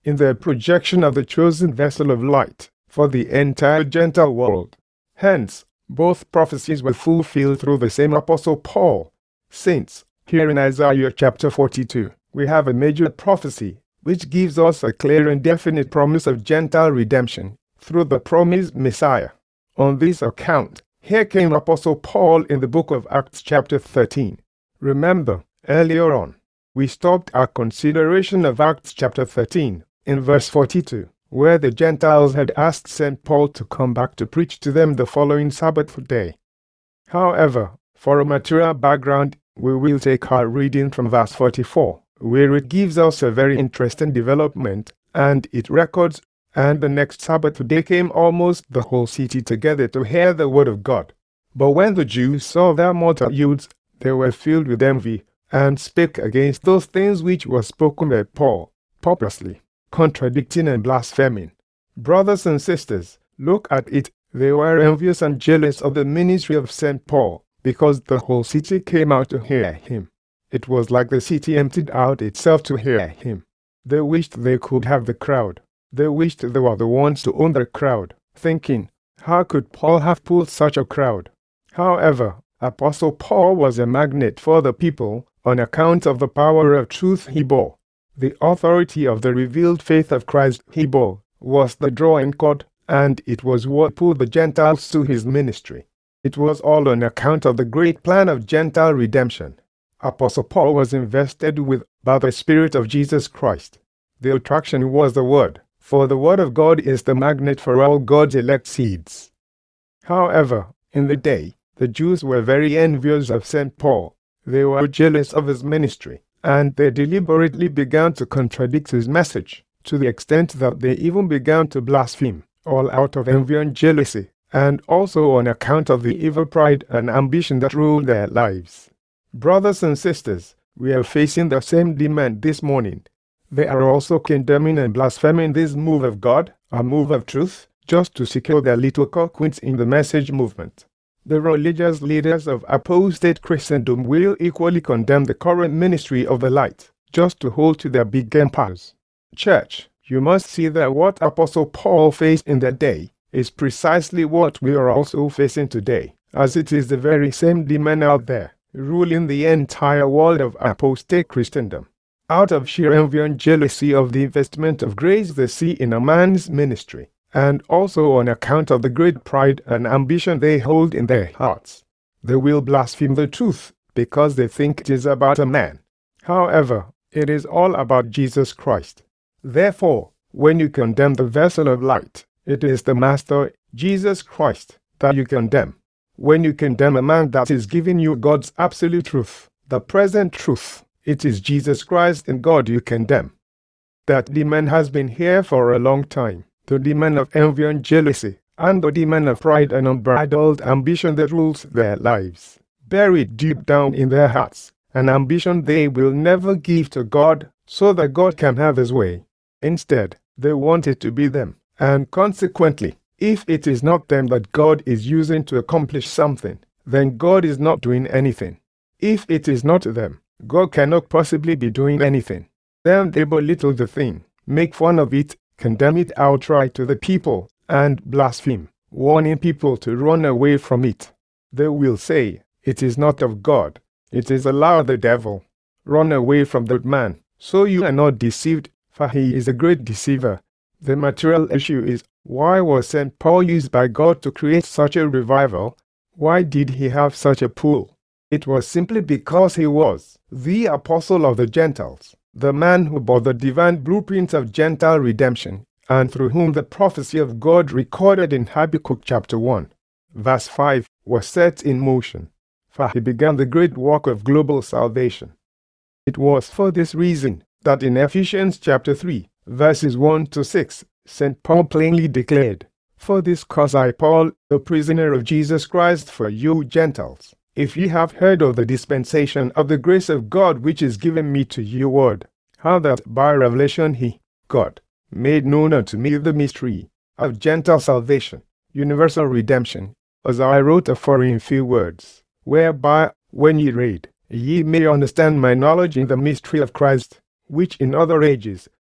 in the projection of the chosen vessel of light for the entire Gentile world. Hence, both prophecies were fulfilled through the same Apostle Paul. Saints, here in Isaiah chapter 42, we have a major prophecy which gives us a clear and definite promise of Gentile redemption through the promised Messiah. On this account, here came Apostle Paul in the book of Acts chapter 13. Remember, earlier on, we stopped our consideration of Acts chapter 13 in verse 42, where the Gentiles had asked St. Paul to come back to preach to them the following Sabbath day. However, for a material background, we will take our reading from verse 44, where it gives us a very interesting development, and it records, "And the next Sabbath day came almost the whole city together to hear the word of God. But when the Jews saw their multitudes, they were filled with envy, and spake against those things which were spoken by Paul, purposely contradicting and blaspheming." Brothers and sisters, look at it. They were envious and jealous of the ministry of St. Paul, because the whole city came out to hear him. It was like the city emptied out itself to hear him. They wished they could have the crowd. They wished they were the ones to own the crowd, thinking, how could Paul have pulled such a crowd? However, Apostle Paul was a magnet for the people on account of the power of truth he bore. The authority of the revealed faith of Christ he bore was the drawing cord, and it was what pulled the Gentiles to his ministry. It was all on account of the great plan of Gentile redemption. Apostle Paul was invested with by the Spirit of Jesus Christ. The attraction was the Word, for the Word of God is the magnet for all God's elect seeds. However, in the day, the Jews were very envious of St. Paul. They were jealous of his ministry, and they deliberately began to contradict his message, to the extent that they even began to blaspheme, all out of envy and jealousy, and also on account of the evil pride and ambition that ruled their lives. Brothers and sisters, we are facing the same demand this morning. They are also condemning and blaspheming this move of God, a move of truth, just to secure their little coquins in the message movement. The religious leaders of apostate Christendom will equally condemn the current ministry of the light, just to hold to their big empires. Church, you must see that what Apostle Paul faced in that day is precisely what we are also facing today, as it is the very same demon out there, ruling the entire world of apostate Christendom. Out of sheer envy and jealousy of the investment of grace they see in a man's ministry, and also on account of the great pride and ambition they hold in their hearts, they will blaspheme the truth because they think it is about a man. However, it is all about Jesus Christ. Therefore, when you condemn the vessel of light, it is the Master, Jesus Christ, that you condemn. When you condemn a man that is giving you God's absolute truth, the present truth, it is Jesus Christ and God you condemn. That demon has been here for a long time, the demon of envy and jealousy, and the demon of pride and unbridled ambition that rules their lives, buried deep down in their hearts, an ambition they will never give to God so that God can have his way. Instead, they want it to be them, and consequently, if it is not them that God is using to accomplish something, then God is not doing anything. If it is not them, God cannot possibly be doing anything. Then they belittle the thing, make fun of it, condemn it outright to the people, and blaspheme, warning people to run away from it. They will say, it is not of God, it is a lie of the devil. Run away from that man, so you are not deceived, for he is a great deceiver. The material issue is, why was St. Paul used by God to create such a revival? Why did he have such a pull? It was simply because he was the apostle of the Gentiles, the man who bore the divine blueprint of Gentile redemption, and through whom the prophecy of God recorded in Habakkuk chapter 1, verse 5, was set in motion. For he began the great work of global salvation. It was for this reason that in Ephesians chapter 3, verses 1 to 6, St. Paul plainly declared, "For this cause I, Paul, the prisoner of Jesus Christ, for you Gentiles, if ye have heard of the dispensation of the grace of God which is given me to you word, how that by revelation he, God, made known unto me the mystery of Gentile salvation, universal redemption, as I wrote afore in few words, whereby, when ye read, ye may understand my knowledge in the mystery of Christ, which in other ages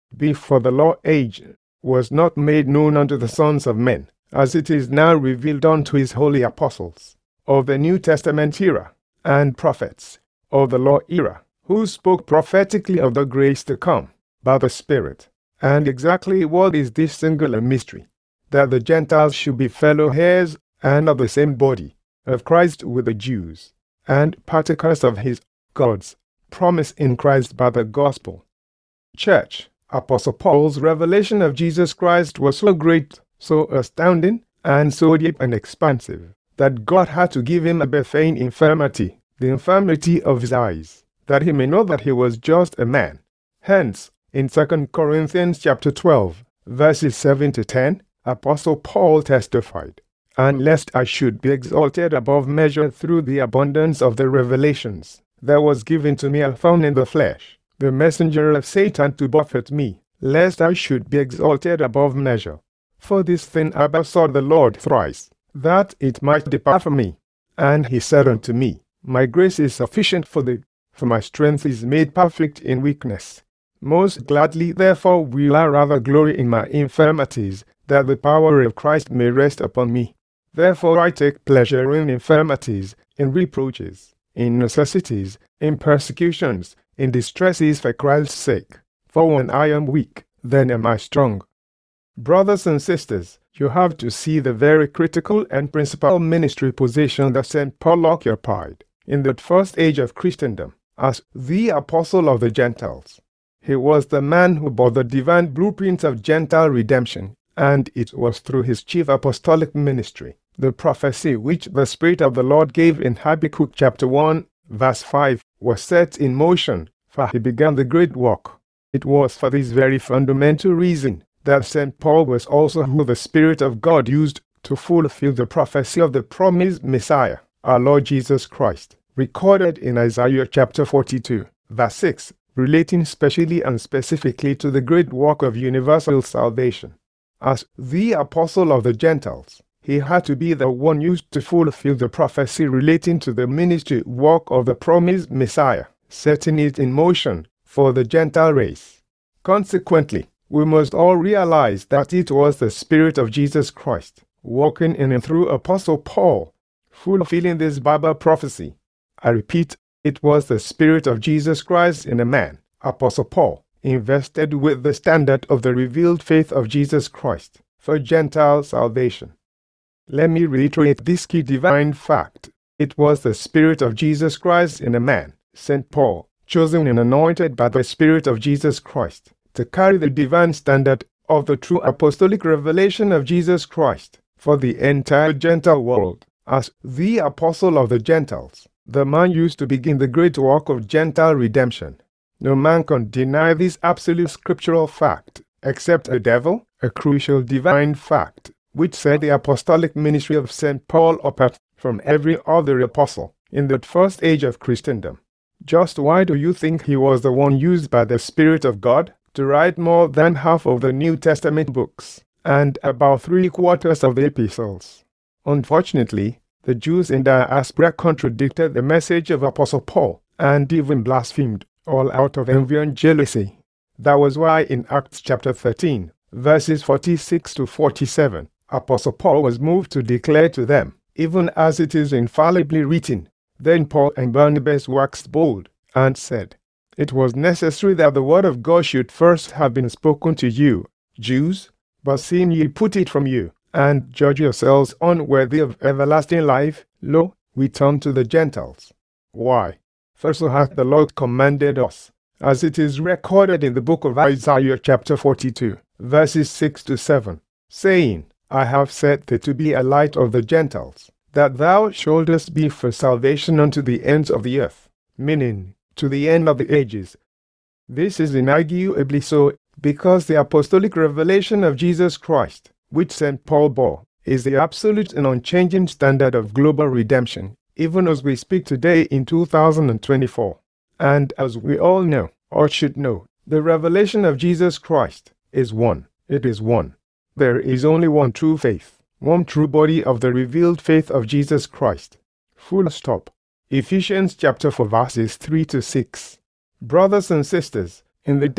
before the law age was not made known unto the sons of men, as it is now revealed unto his holy apostles, of the New Testament era, and prophets, of the law era, who spoke prophetically of the grace to come, by the Spirit. And exactly what is this singular mystery? That the Gentiles should be fellow heirs and of the same body, of Christ with the Jews, and partakers of his, God's, promise in Christ by the gospel. Church, Apostle Paul's revelation of Jesus Christ was so great, so astounding, and so deep and expansive, that God had to give him a Bethane infirmity, the infirmity of his eyes, that he may know that he was just a man. Hence, in 2 Corinthians chapter 12, verses 7 to 10, Apostle Paul testified, "And lest I should be exalted above measure through the abundance of the revelations, there was given to me a thorn in the flesh, the messenger of Satan to buffet me, lest I should be exalted above measure. For this thing I besought the Lord thrice, that it might depart from me. And he said unto me, My grace is sufficient for thee, for my strength is made perfect in weakness. Most gladly therefore will I rather glory in my infirmities, that the power of Christ may rest upon me. Therefore I take pleasure in infirmities, in reproaches, in necessities, in persecutions, in distresses for Christ's sake. For when I am weak, then am I strong." Brothers and sisters, you have to see the very critical and principal ministry position that St. Paul occupied in the first age of Christendom as the apostle of the Gentiles. He was the man who bore the divine blueprint of Gentile redemption, and it was through his chief apostolic ministry, the prophecy which the Spirit of the Lord gave in Habakkuk chapter 1, verse 5, was set in motion, for he began the great work. It was for this very fundamental reason that St. Paul was also who the Spirit of God used to fulfill the prophecy of the promised Messiah, our Lord Jesus Christ, recorded in Isaiah chapter 42, verse 6, relating specially and specifically to the great work of universal salvation. As the apostle of the Gentiles, he had to be the one used to fulfill the prophecy relating to the ministry work of the promised Messiah, setting it in motion for the Gentile race. Consequently, we must all realize that it was the Spirit of Jesus Christ, working in and through Apostle Paul, fulfilling this Bible prophecy. I repeat, it was the Spirit of Jesus Christ in a man, Apostle Paul, invested with the standard of the revealed faith of Jesus Christ for Gentile salvation. Let me reiterate this key divine fact. It was the Spirit of Jesus Christ in a man, St. Paul, chosen and anointed by the Spirit of Jesus Christ to carry the divine standard of the true apostolic revelation of Jesus Christ for the entire Gentile world. As the apostle of the Gentiles, the man used to begin the great work of Gentile redemption. No man can deny this absolute scriptural fact, except a devil, a crucial divine fact, which set the apostolic ministry of St. Paul apart from every other apostle in the first age of Christendom. Just why do you think he was the one used by the Spirit of God to write more than half of the New Testament books, and about 3/4 of the epistles? Unfortunately, the Jews in diaspora contradicted the message of Apostle Paul, and even blasphemed, all out of envy and jealousy. That was why in Acts chapter 13, verses 46 to 47, Apostle Paul was moved to declare to them, even as it is infallibly written, "Then Paul and Barnabas waxed bold, and said, It was necessary that the word of God should first have been spoken to you, Jews, but seeing ye put it from you, and judge yourselves unworthy of everlasting life, lo, we turn to the Gentiles. Why? For so hath the Lord commanded us, as it is recorded in the book of Isaiah chapter 42, verses 6 to 7, saying, I have set thee to be a light of the Gentiles, that thou shouldest be for salvation unto the ends of the earth, meaning, to the end of the ages. This is inarguably so, because the apostolic revelation of Jesus Christ, which St. Paul bore, is the absolute and unchanging standard of global redemption, even as we speak today in 2024. And as we all know, or should know, the revelation of Jesus Christ is one. It is one. There is only one true faith, one true body of the revealed faith of Jesus Christ. Full stop. Ephesians chapter 4 verses 3 to 6. Brothers and sisters, in the day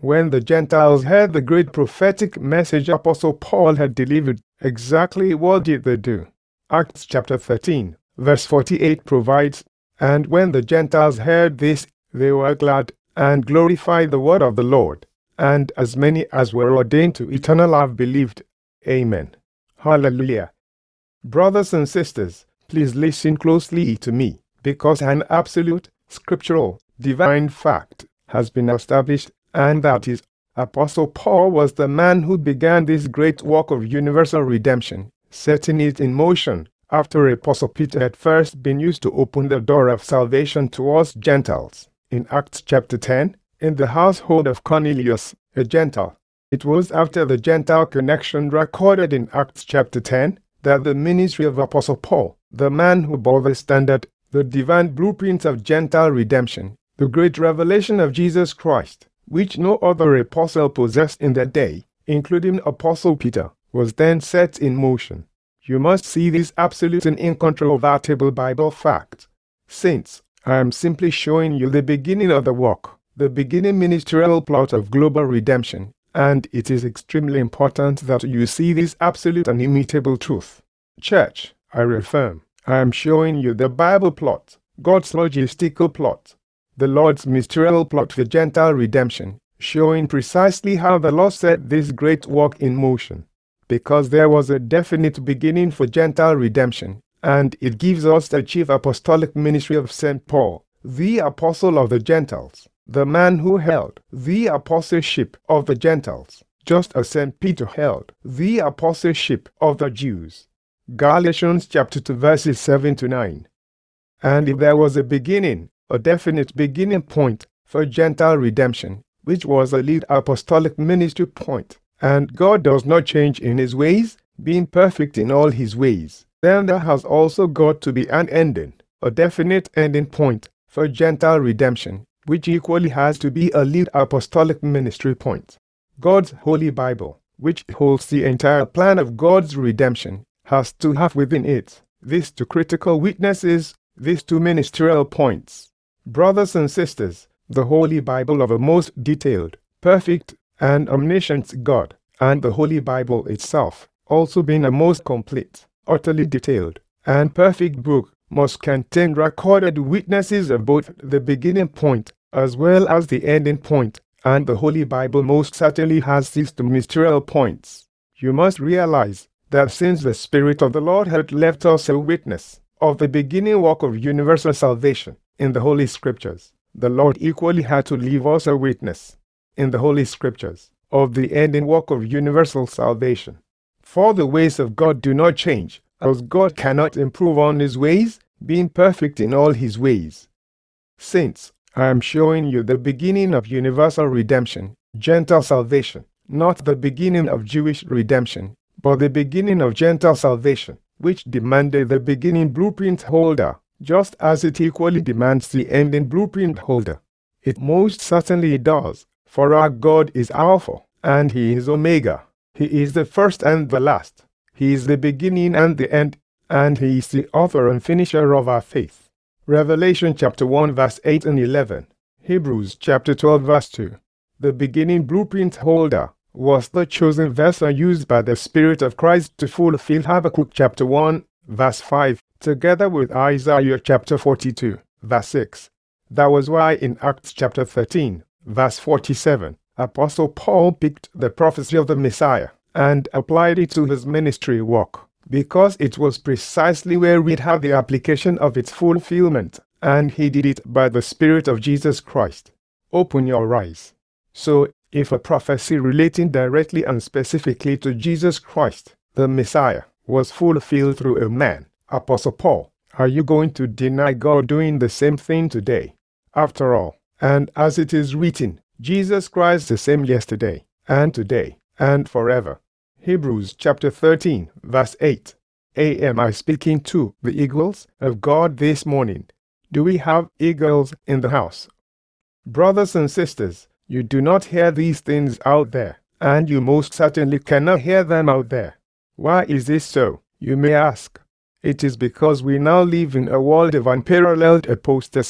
When the Gentiles heard the great prophetic message Apostle Paul had delivered, exactly what did they do? Acts chapter 13, verse 48 provides, "And when the Gentiles heard this, they were glad, and glorified the word of the Lord. And as many as were ordained to eternal life believed." Amen. Hallelujah. Brothers and sisters, please listen closely to me, because an absolute, scriptural, divine fact has been established, and that is, Apostle Paul was the man who began this great work of universal redemption, setting it in motion after Apostle Peter had first been used to open the door of salvation towards Gentiles. In Acts chapter 10, in the household of Cornelius, a Gentile. It was after the Gentile connection recorded in Acts chapter 10 that the ministry of Apostle Paul, the man who bore the standard, the divine blueprint of Gentile redemption, the great revelation of Jesus Christ, which no other apostle possessed in that day, including Apostle Peter, was then set in motion. You must see this absolute and incontrovertible Bible fact. Saints, I am simply showing you the beginning of the work, the beginning ministerial plot of global redemption, and it is extremely important that you see this absolute and immutable truth. Church, I reaffirm, I am showing you the Bible plot, God's logistical plot, the Lord's ministerial plot for Gentile redemption, showing precisely how the Lord set this great work in motion. Because there was a definite beginning for Gentile redemption, and it gives us the chief apostolic ministry of St. Paul, the apostle of the Gentiles, the man who held the apostleship of the Gentiles, just as St. Peter held the apostleship of the Jews. Galatians chapter 2 verses 7 to 9. And if there was a beginning, a definite beginning point for Gentile redemption, which was a lead apostolic ministry point, and God does not change in his ways, being perfect in all his ways, then there has also got to be an ending, a definite ending point for Gentile redemption, which equally has to be a lead apostolic ministry point. God's Holy Bible, which holds the entire plan of God's redemption, has to have within it these two critical witnesses, these two ministerial points. Brothers and sisters, the Holy Bible of a most detailed, perfect, and omniscient God, and the Holy Bible itself, also being a most complete, utterly detailed, and perfect book, must contain recorded witnesses of both the beginning point as well as the ending point, and the Holy Bible most certainly has these two ministerial points. You must realize that since the Spirit of the Lord had left us a witness of the beginning work of universal salvation in the Holy Scriptures, the Lord equally had to leave us a witness in the Holy Scriptures of the ending work of universal salvation. For the ways of God do not change, as God cannot improve on his ways, being perfect in all his ways. Saints, I am showing you the beginning of universal redemption, Gentile salvation, not the beginning of Jewish redemption, but the beginning of Gentile salvation, which demanded the beginning blueprint holder, just as it equally demands the ending blueprint holder. It most certainly does, for our God is Alpha, and he is Omega. He is the first and the last. He is the beginning and the end, and he is the author and finisher of our faith. Revelation chapter 1 verse 8 and 11. Hebrews chapter 12 verse 2. The beginning blueprint holder was the chosen vessel used by the Spirit of Christ to fulfill Habakkuk chapter 1 verse 5, together with Isaiah chapter 42 verse 6. That was why in Acts chapter 13 verse 47, Apostle Paul picked the prophecy of the Messiah and applied it to his ministry work, because it was precisely where it had the application of its fulfillment, and he did it by the Spirit of Jesus Christ. Open your eyes. So, if a prophecy relating directly and specifically to Jesus Christ, the Messiah, was fulfilled through a man, Apostle Paul, are you going to deny God doing the same thing today? After all, and as it is written, Jesus Christ the same yesterday, and today, and forever. Hebrews chapter 13, verse 8. Am I speaking to the eagles of God this morning? Do we have eagles in the house? Brothers and sisters, you do not hear these things out there, and you most certainly cannot hear them out there. Why is this so, you may ask? It is because we now live in a world of unparalleled apostasy,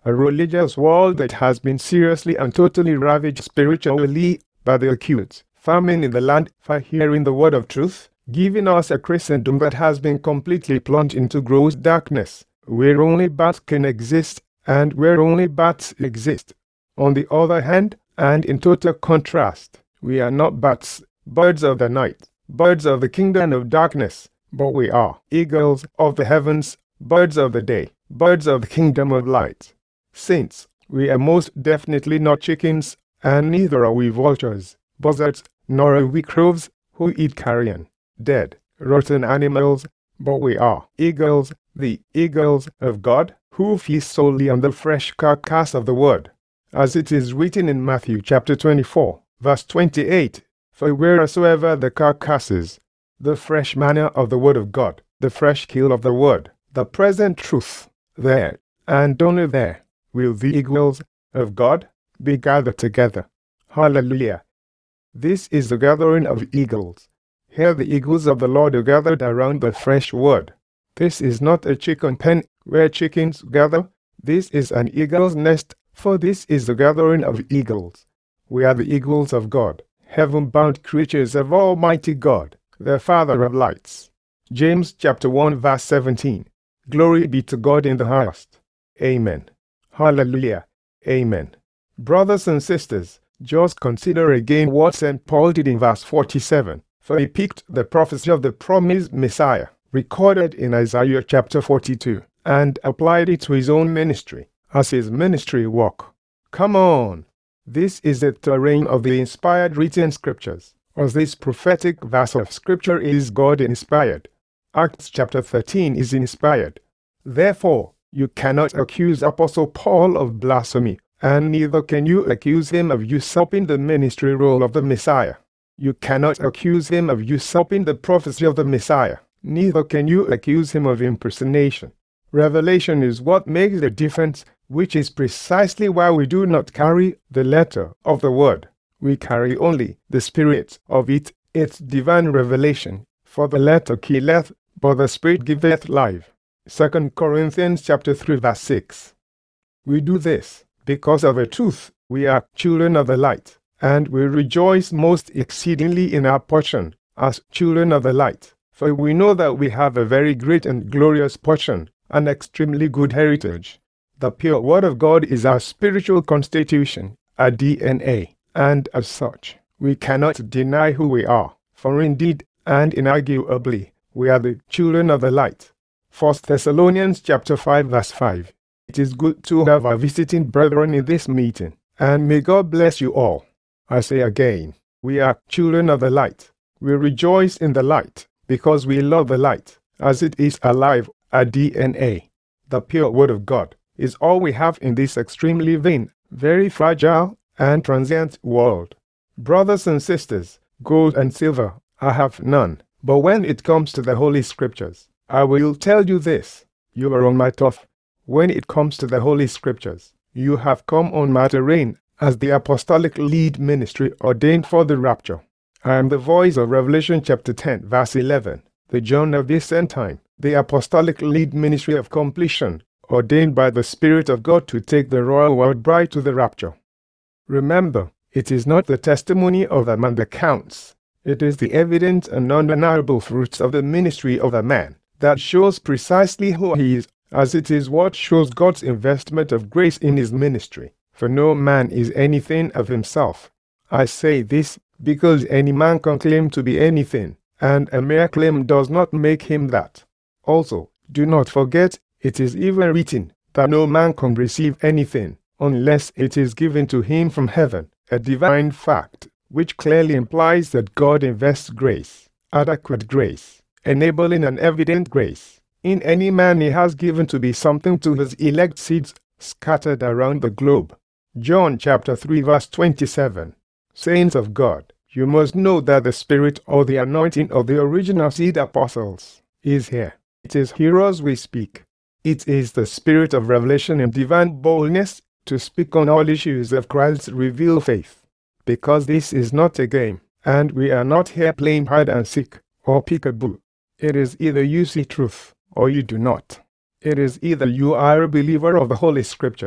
a religious world that has been seriously and totally ravaged spiritually by the acute famine in the land for hearing the word of truth, giving us a Christendom that has been completely plunged into gross darkness, where only bats can exist, and where only bats exist. On the other hand, and in total contrast, we are not bats, birds of the night, birds of the kingdom of darkness, but we are eagles of the heavens, birds of the day, birds of the kingdom of light. Saints, we are most definitely not chickens, and neither are we vultures, buzzards, nor are we crows who eat carrion, dead, rotten animals, but we are eagles, the eagles of God, who feast solely on the fresh carcass of the word. As it is written in Matthew chapter 24, verse 28, for wheresoever the carcass is, the fresh manna of the word of God, the fresh kill of the word, the present truth, there, and only there, will the eagles of God be gathered together. Hallelujah. This is the gathering of eagles. Here the eagles of the Lord are gathered around the fresh word. This is not a chicken pen where chickens gather. This is an eagle's nest, for this is the gathering of eagles. We are the eagles of God, heaven-bound creatures of Almighty God, the Father of lights. James chapter 1 verse 17. Glory be to God in the highest. Amen. Hallelujah. Amen. Brothers and sisters, just consider again what St. Paul did in verse 47, for he picked the prophecy of the promised Messiah, recorded in Isaiah chapter 42, and applied it to his own ministry, as his ministry work. Come on! This is the terrain of the inspired written scriptures, as this prophetic verse of scripture is God-inspired. Acts chapter 13 is inspired. Therefore, you cannot accuse Apostle Paul of blasphemy, and neither can you accuse him of usurping the ministry role of the Messiah. You cannot accuse him of usurping the prophecy of the Messiah, neither can you accuse him of impersonation. Revelation is what makes the difference, which is precisely why we do not carry the letter of the word. We carry only the spirit of it, its divine revelation. For the letter killeth, but the spirit giveth life. 2 Corinthians chapter 3 verse 6. We do this because of a truth. We are children of the light, and we rejoice most exceedingly in our portion as children of the light. For we know that we have a very great and glorious portion, an extremely good heritage. The pure word of God is our spiritual constitution, our DNA, and as such, we cannot deny who we are, for indeed, and inarguably, we are the children of the light. 1 Thessalonians chapter 5 verse 5. It is good to have our visiting brethren in this meeting, and may God bless you all. I say again, we are children of the light. We rejoice in the light, because we love the light, as it is alive, our DNA. The pure word of God is all we have in this extremely vain, very fragile, and transient world. Brothers and sisters, gold and silver I have none, but when it comes to the Holy Scriptures, I will tell you this, you are on my turf. When it comes to the Holy Scriptures, you have come on my terrain as the apostolic lead ministry ordained for the rapture. I am the voice of Revelation chapter 10 verse 11, the John of this end time, the apostolic lead ministry of completion, ordained by the Spirit of God to take the royal world bride to the rapture. Remember, it is not the testimony of a man that counts. It is the evident and undeniable fruits of the ministry of a man that shows precisely who he is, as it is what shows God's investment of grace in his ministry. For no man is anything of himself. I say this because any man can claim to be anything, and a mere claim does not make him that. Also, do not forget, it is even written that no man can receive anything unless it is given to him from heaven, a divine fact, which clearly implies that God invests grace, adequate grace, enabling an evident grace, in any man he has given to be something to his elect seeds scattered around the globe. John chapter 3 verse 27. Saints of God, you must know that the Spirit or the anointing of the original seed apostles is here. It is heroes we speak. It is the spirit of revelation and divine boldness to speak on all issues of Christ's revealed faith. Because this is not a game, and we are not here playing hide and seek or peekaboo. It is either you see truth or you do not. It is either you are a believer of the Holy Scriptures,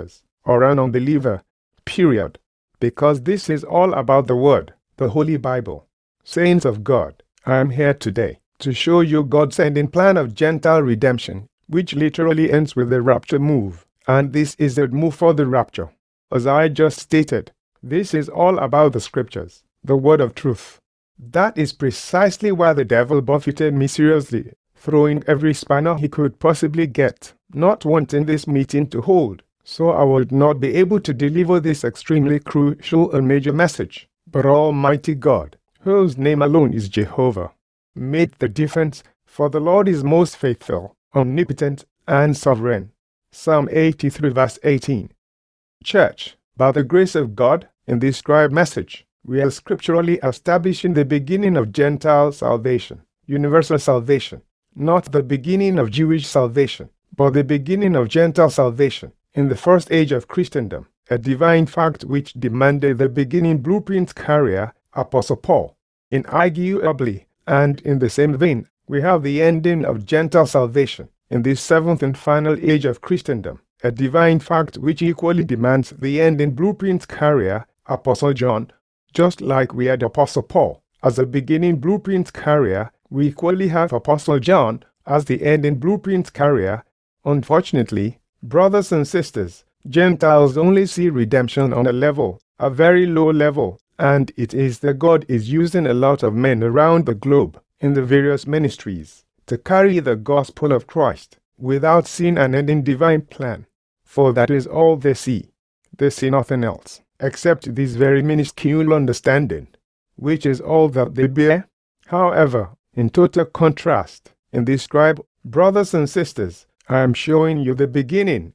or an unbeliever, period. Because this is all about the Word, the Holy Bible. Saints of God, I am here today to show you God's ending plan of Gentile redemption, which literally ends with the rapture move. And this is the move for the rapture. As I just stated, this is all about the Scriptures, the Word of truth. That is precisely why the devil buffeted me seriously, throwing every spanner he could possibly get, not wanting this meeting to hold, so I would not be able to deliver this extremely crucial and major message. But Almighty God, whose name alone is Jehovah, made the difference, for the Lord is most faithful, omnipotent, and sovereign. Psalm 83 verse 18. Church, by the grace of God, in this scribe message, we are scripturally establishing the beginning of Gentile salvation, universal salvation, not the beginning of Jewish salvation, but the beginning of Gentile salvation in the first age of Christendom, a divine fact which demanded the beginning blueprint carrier, Apostle Paul. Inarguably, and in the same vein, we have the ending of Gentile salvation in this seventh and final age of Christendom, a divine fact which equally demands the ending blueprint carrier, Apostle John. Just like we had Apostle Paul as a beginning blueprint carrier, we equally have Apostle John as the ending blueprint carrier. Unfortunately, brothers and sisters, Gentiles only see redemption on a very low level, and it is that God is using a lot of men around the globe in the various ministries to carry the gospel of Christ without seeing an ending divine plan. For that is all they see. They see nothing else except this very minuscule understanding, which is all that they bear. However, in total contrast, in this scribe, brothers and sisters, I am showing you the beginning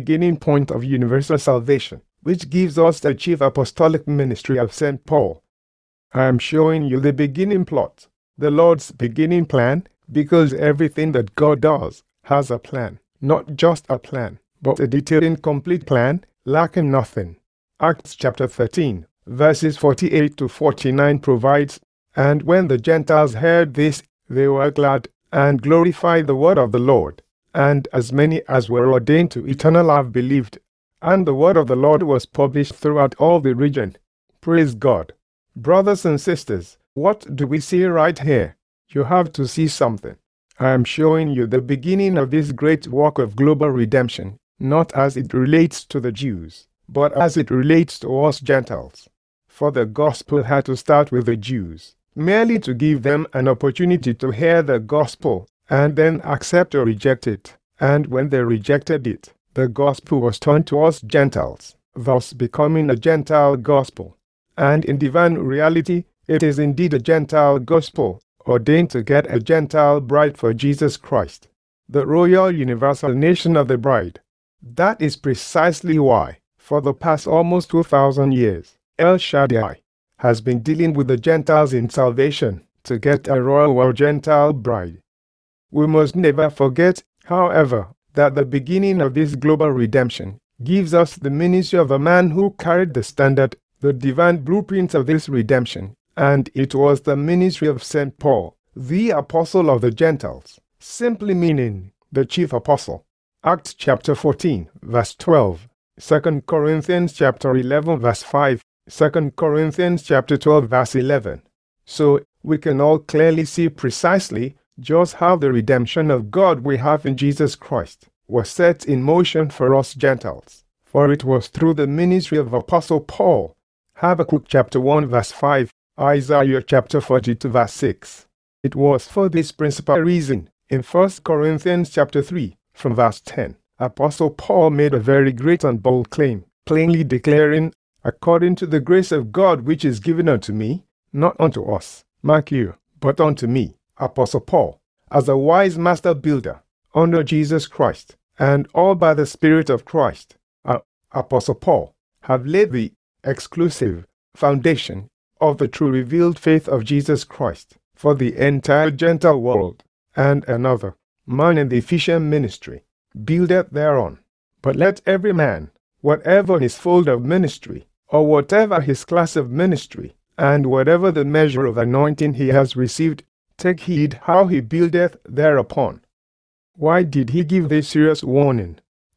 point of universal salvation, which gives us the chief apostolic ministry of St. Paul. I am showing you the beginning plot, the Lord's beginning plan, because everything that God does has a plan, not just a plan, but a detailed and complete plan, lacking nothing. Acts chapter 13, verses 48 to 49 provides, "And when the Gentiles heard this, they were glad, and glorified the word of the Lord. And as many as were ordained to eternal life believed. And the word of the Lord was published throughout all the region." Praise God. Brothers and sisters, what do we see right here? You have to see something. I am showing you the beginning of this great work of global redemption, not as it relates to the Jews, but as it relates to us Gentiles. For the gospel had to start with the Jews, merely to give them an opportunity to hear the gospel and then accept or reject it. And when they rejected it, the gospel was turned to us Gentiles, thus becoming a Gentile gospel. And in divine reality, it is indeed a Gentile gospel, ordained to get a Gentile bride for Jesus Christ, the royal universal nation of the bride. That is precisely why, for the past almost 2,000 years, El Shaddai has been dealing with the Gentiles in salvation to get a royal world Gentile bride. We must never forget, however, that the beginning of this global redemption gives us the ministry of a man who carried the standard, the divine blueprint of this redemption, and it was the ministry of St. Paul, the apostle of the Gentiles, simply meaning the chief apostle. Acts chapter 14, verse 12. 2 Corinthians chapter 11 verse 5, 2 Corinthians chapter 12 verse 11. So we can all clearly see precisely just how the redemption of God we have in Jesus Christ was set in motion for us Gentiles. For it was through the ministry of Apostle Paul, Habakkuk chapter 1 verse 5, Isaiah chapter 42 verse 6. It was for this principal reason, in 1 Corinthians chapter 3, from verse 10, Apostle Paul made a very great and bold claim, plainly declaring, "According to the grace of God which is given unto me, not unto us," mark you, but unto me, Apostle Paul, as a wise master builder, under Jesus Christ, and all by the Spirit of Christ, Apostle Paul, have laid the exclusive foundation of the true revealed faith of Jesus Christ for the entire Gentile world, and another, man in the Ephesian ministry, buildeth thereon. But let every man, whatever his fold of ministry, or whatever his class of ministry, and whatever the measure of anointing he has received, take heed how he buildeth thereupon. Why did he give this serious warning?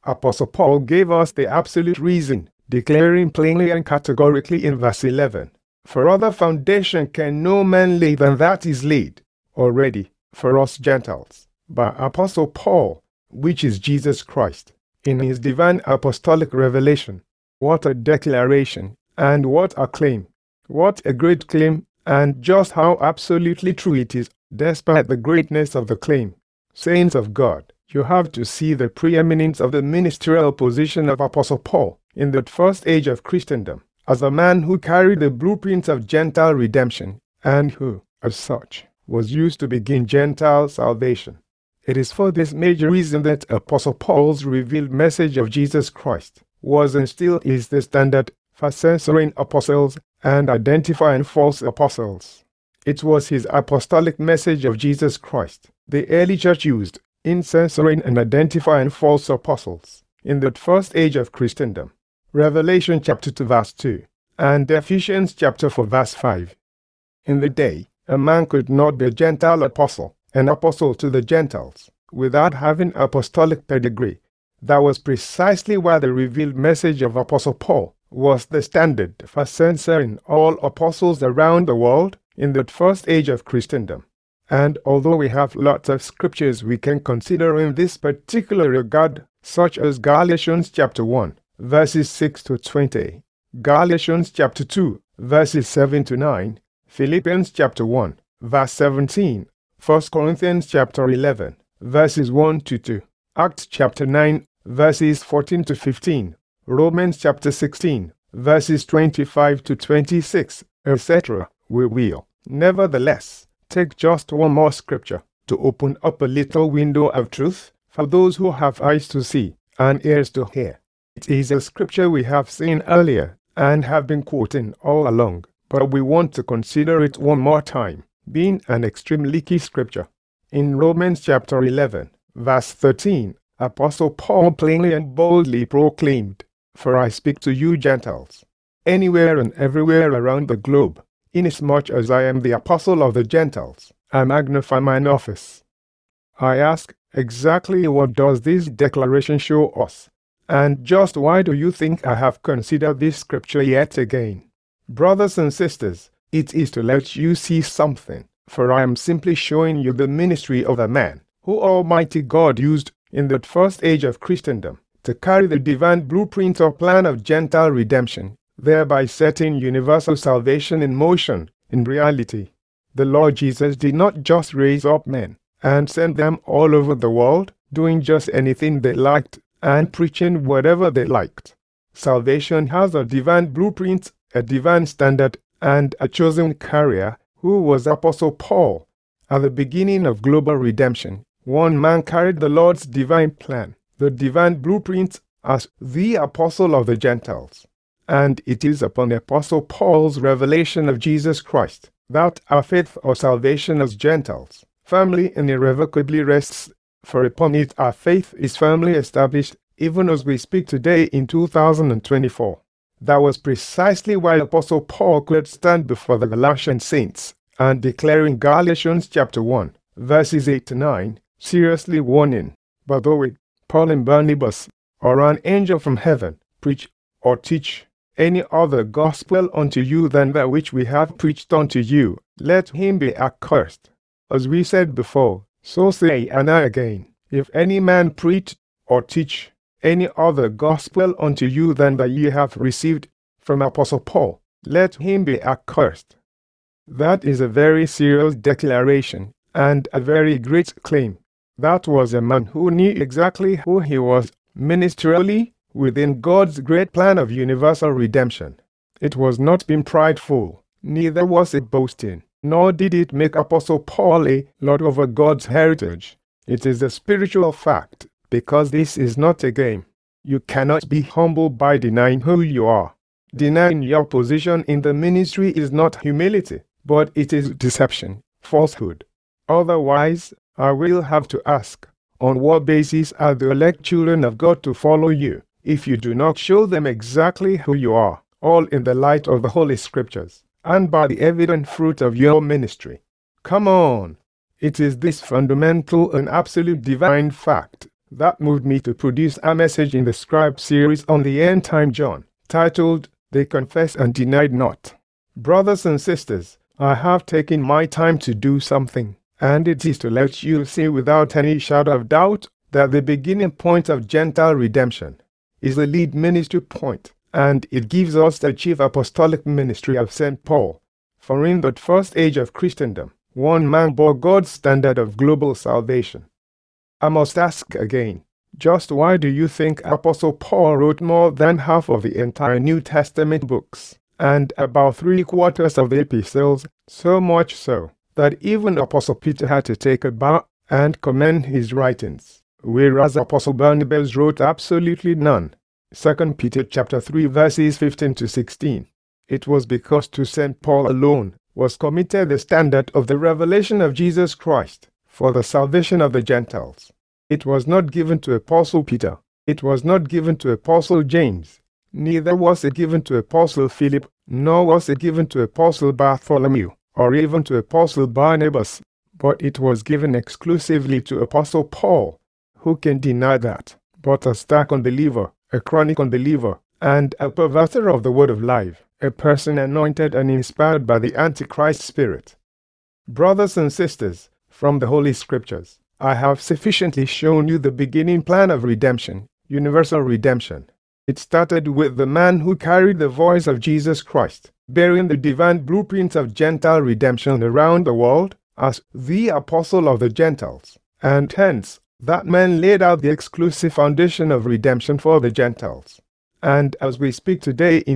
Apostle Paul gave us the absolute reason, declaring plainly and categorically in verse 11, "For other foundation can no man lay than that is laid already for us Gentiles, by Apostle Paul, which is Jesus Christ, in his divine apostolic revelation." What a declaration, and what a claim! What a great claim, and just how absolutely true it is, despite the greatness of the claim. Saints of God, you have to see the preeminence of the ministerial position of Apostle Paul in the first age of Christendom, as a man who carried the blueprints of Gentile redemption, and who, as such, was used to begin Gentile salvation. It is for this major reason that Apostle Paul's revealed message of Jesus Christ was and still is the standard for censoring apostles and identifying false apostles. It was his apostolic message of Jesus Christ the early church used in censoring and identifying false apostles in the first age of Christendom. Revelation chapter 2 verse 2 and Ephesians chapter 4 verse 5. In the day, a man could not be a Gentile apostle, an apostle to the Gentiles, without having apostolic pedigree. That was precisely why the revealed message of Apostle Paul was the standard for censoring all apostles around the world in the first age of Christendom. And although we have lots of scriptures we can consider in this particular regard, such as Galatians chapter 1, verses 6 to 20, Galatians chapter 2, verses 7 to 9, Philippians chapter 1, verse 17, 1 Corinthians chapter 11, verses 1 to 2, Acts chapter 9, verses 14 to 15, Romans chapter 16, verses 25 to 26, etc. We will, nevertheless, take just one more scripture to open up a little window of truth for those who have eyes to see and ears to hear. It is a scripture we have seen earlier and have been quoting all along, but we want to consider it one more time, being an extremely key scripture. In Romans chapter 11, verse 13, Apostle Paul plainly and boldly proclaimed, "For I speak to you Gentiles, anywhere and everywhere around the globe, inasmuch as I am the apostle of the Gentiles, I magnify mine office." I ask, exactly what does this declaration show us? And just why do you think I have considered this scripture yet again? Brothers and sisters, it is to let you see something, for I am simply showing you the ministry of a man who Almighty God used in the first age of Christendom to carry the divine blueprint or plan of Gentile redemption, thereby setting universal salvation in motion. In reality, the Lord Jesus did not just raise up men and send them all over the world, doing just anything they liked and preaching whatever they liked. Salvation has a divine blueprint, a divine standard, and a chosen carrier who was Apostle Paul. At the beginning of global redemption, one man carried the Lord's divine plan, the divine blueprint, as the apostle of the Gentiles. And it is upon Apostle Paul's revelation of Jesus Christ that our faith or salvation as Gentiles firmly and irrevocably rests, for upon it our faith is firmly established even as we speak today in 2024. That was precisely why Apostle Paul could stand before the Galatian saints and declare in Galatians chapter 1, verses 8 to 9, seriously warning, "But though we, Paul and Barnabas, or an angel from heaven, preach or teach any other gospel unto you than that which we have preached unto you, let him be accursed. As we said before, so say and I again, if any man preach or teach any other gospel unto you than that ye have received from Apostle Paul, let him be accursed." That is a very serious declaration and a very great claim. That was a man who knew exactly who he was ministerially within God's great plan of universal redemption. It was not being prideful, neither was it boasting, nor did it make Apostle Paul a lord over God's heritage. It is a spiritual fact, because this is not a game. You cannot be humble by denying who you are. Denying your position in the ministry is not humility, but it is deception, falsehood. Otherwise, I will have to ask, on what basis are the elect children of God to follow you, if you do not show them exactly who you are, all in the light of the Holy Scriptures, and by the evident fruit of your ministry? Come on! It is this fundamental and absolute divine fact That moved me to produce a message in the Scribe series on the end time John, titled, They Confessed and Denied Not. Brothers and sisters, I have taken my time to do something, and it is to let you see without any shadow of doubt that the beginning point of Gentile redemption is the lead ministry point, and it gives us the chief apostolic ministry of St. Paul. For in that first age of Christendom, one man bore God's standard of global salvation. I must ask again, just why do you think Apostle Paul wrote more than half of the entire New Testament books, and about 3/4 of the epistles, so much so that even Apostle Peter had to take a bow and commend his writings, whereas Apostle Barnabas wrote absolutely none? 2 Peter chapter 3 verses 15 to 16. It was because to St. Paul alone was committed the standard of the revelation of Jesus Christ for the salvation of the Gentiles. It was not given to Apostle Peter. It was not given to Apostle James. Neither was it given to Apostle Philip, nor was it given to Apostle Bartholomew, or even to Apostle Barnabas, but it was given exclusively to Apostle Paul. Who can deny that? But a stark unbeliever, a chronic unbeliever, and a perverter of the word of life, a person anointed and inspired by the Antichrist spirit. Brothers and sisters, from the Holy Scriptures, I have sufficiently shown you the beginning plan of redemption, universal redemption. It started with the man who carried the voice of Jesus Christ, bearing the divine blueprint of Gentile redemption around the world as the apostle of the Gentiles, and hence, that man laid out the exclusive foundation of redemption for the Gentiles. And as we speak today in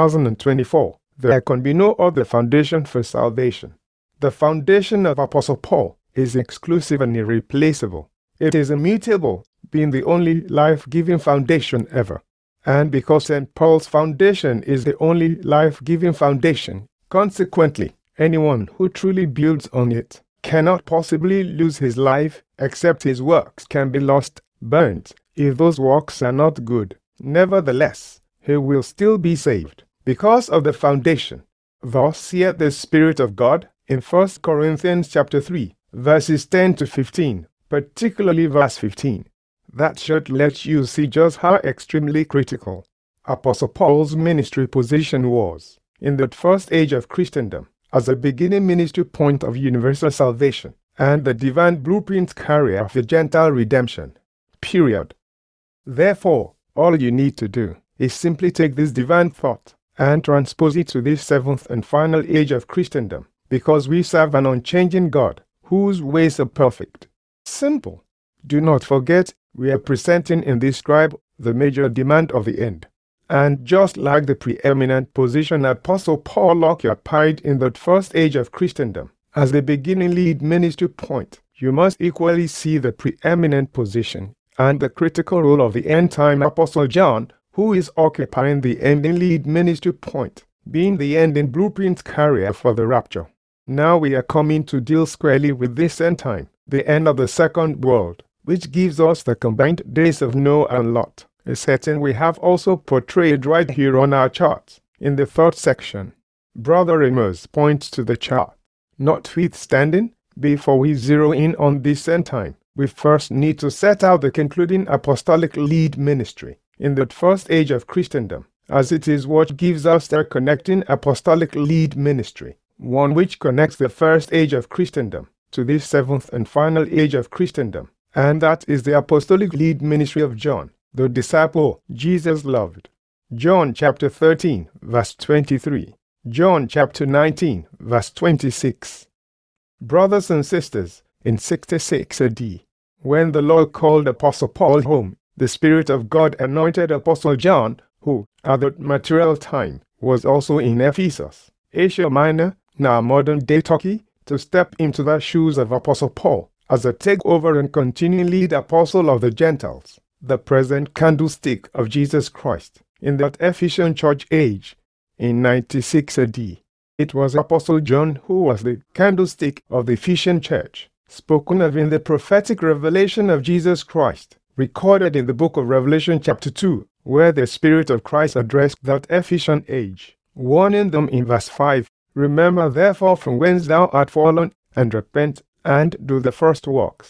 2024, there can be no other foundation for salvation. The foundation of Apostle Paul is exclusive and irreplaceable. It is immutable, being the only life-giving foundation ever. And because St. Paul's foundation is the only life-giving foundation, consequently, anyone who truly builds on it cannot possibly lose his life, except his works can be lost, burnt, if those works are not good. Nevertheless, he will still be saved, because of the foundation. Thus saith the Spirit of God in 1 Corinthians chapter 3, verses 10 to 15, particularly verse 15. That should let you see just how extremely critical Apostle Paul's ministry position was in that first age of Christendom as a beginning ministry point of universal salvation and the divine blueprint carrier of the Gentile redemption. Period. Therefore, all you need to do is simply take this divine thought and transpose it to this seventh and final age of Christendom, because we serve an unchanging God whose ways are perfect. Simple. Do not forget, we are presenting in this scribe the major demand of the end. And just like the preeminent position Apostle Paul occupied in that first age of Christendom as the beginning lead ministry point, you must equally see the preeminent position and the critical role of the end-time Apostle John, who is occupying the ending lead ministry point, being the ending blueprint carrier for the rapture. Now we are coming to deal squarely with this end time, the end of the second world, which gives us the combined days of Noah and Lot, a setting we have also portrayed right here on our chart, in the third section. Brother Amos points to the chart. Notwithstanding, before we zero in on this end time, we first need to set out the concluding apostolic lead ministry in that first age of Christendom, as it is what gives us the connecting apostolic lead ministry, one which connects the first age of Christendom to this seventh and final age of Christendom, and that is the apostolic lead ministry of John, the disciple Jesus loved. John chapter 13, verse 23. John chapter 19, verse 26. Brothers and sisters, in 66 AD, when the Lord called Apostle Paul home, the Spirit of God anointed Apostle John, who, at that material time, was also in Ephesus, Asia Minor, now modern-day Turkey, to step into the shoes of Apostle Paul as a takeover and continuing lead apostle of the Gentiles, the present candlestick of Jesus Christ, in that Ephesian church age, in 96 AD. It was Apostle John who was the candlestick of the Ephesian church, spoken of in the prophetic revelation of Jesus Christ, recorded in the book of Revelation chapter 2, where the Spirit of Christ addressed that Ephesian age, warning them in verse 5, "Remember therefore from whence thou art fallen, and repent, and do the first works."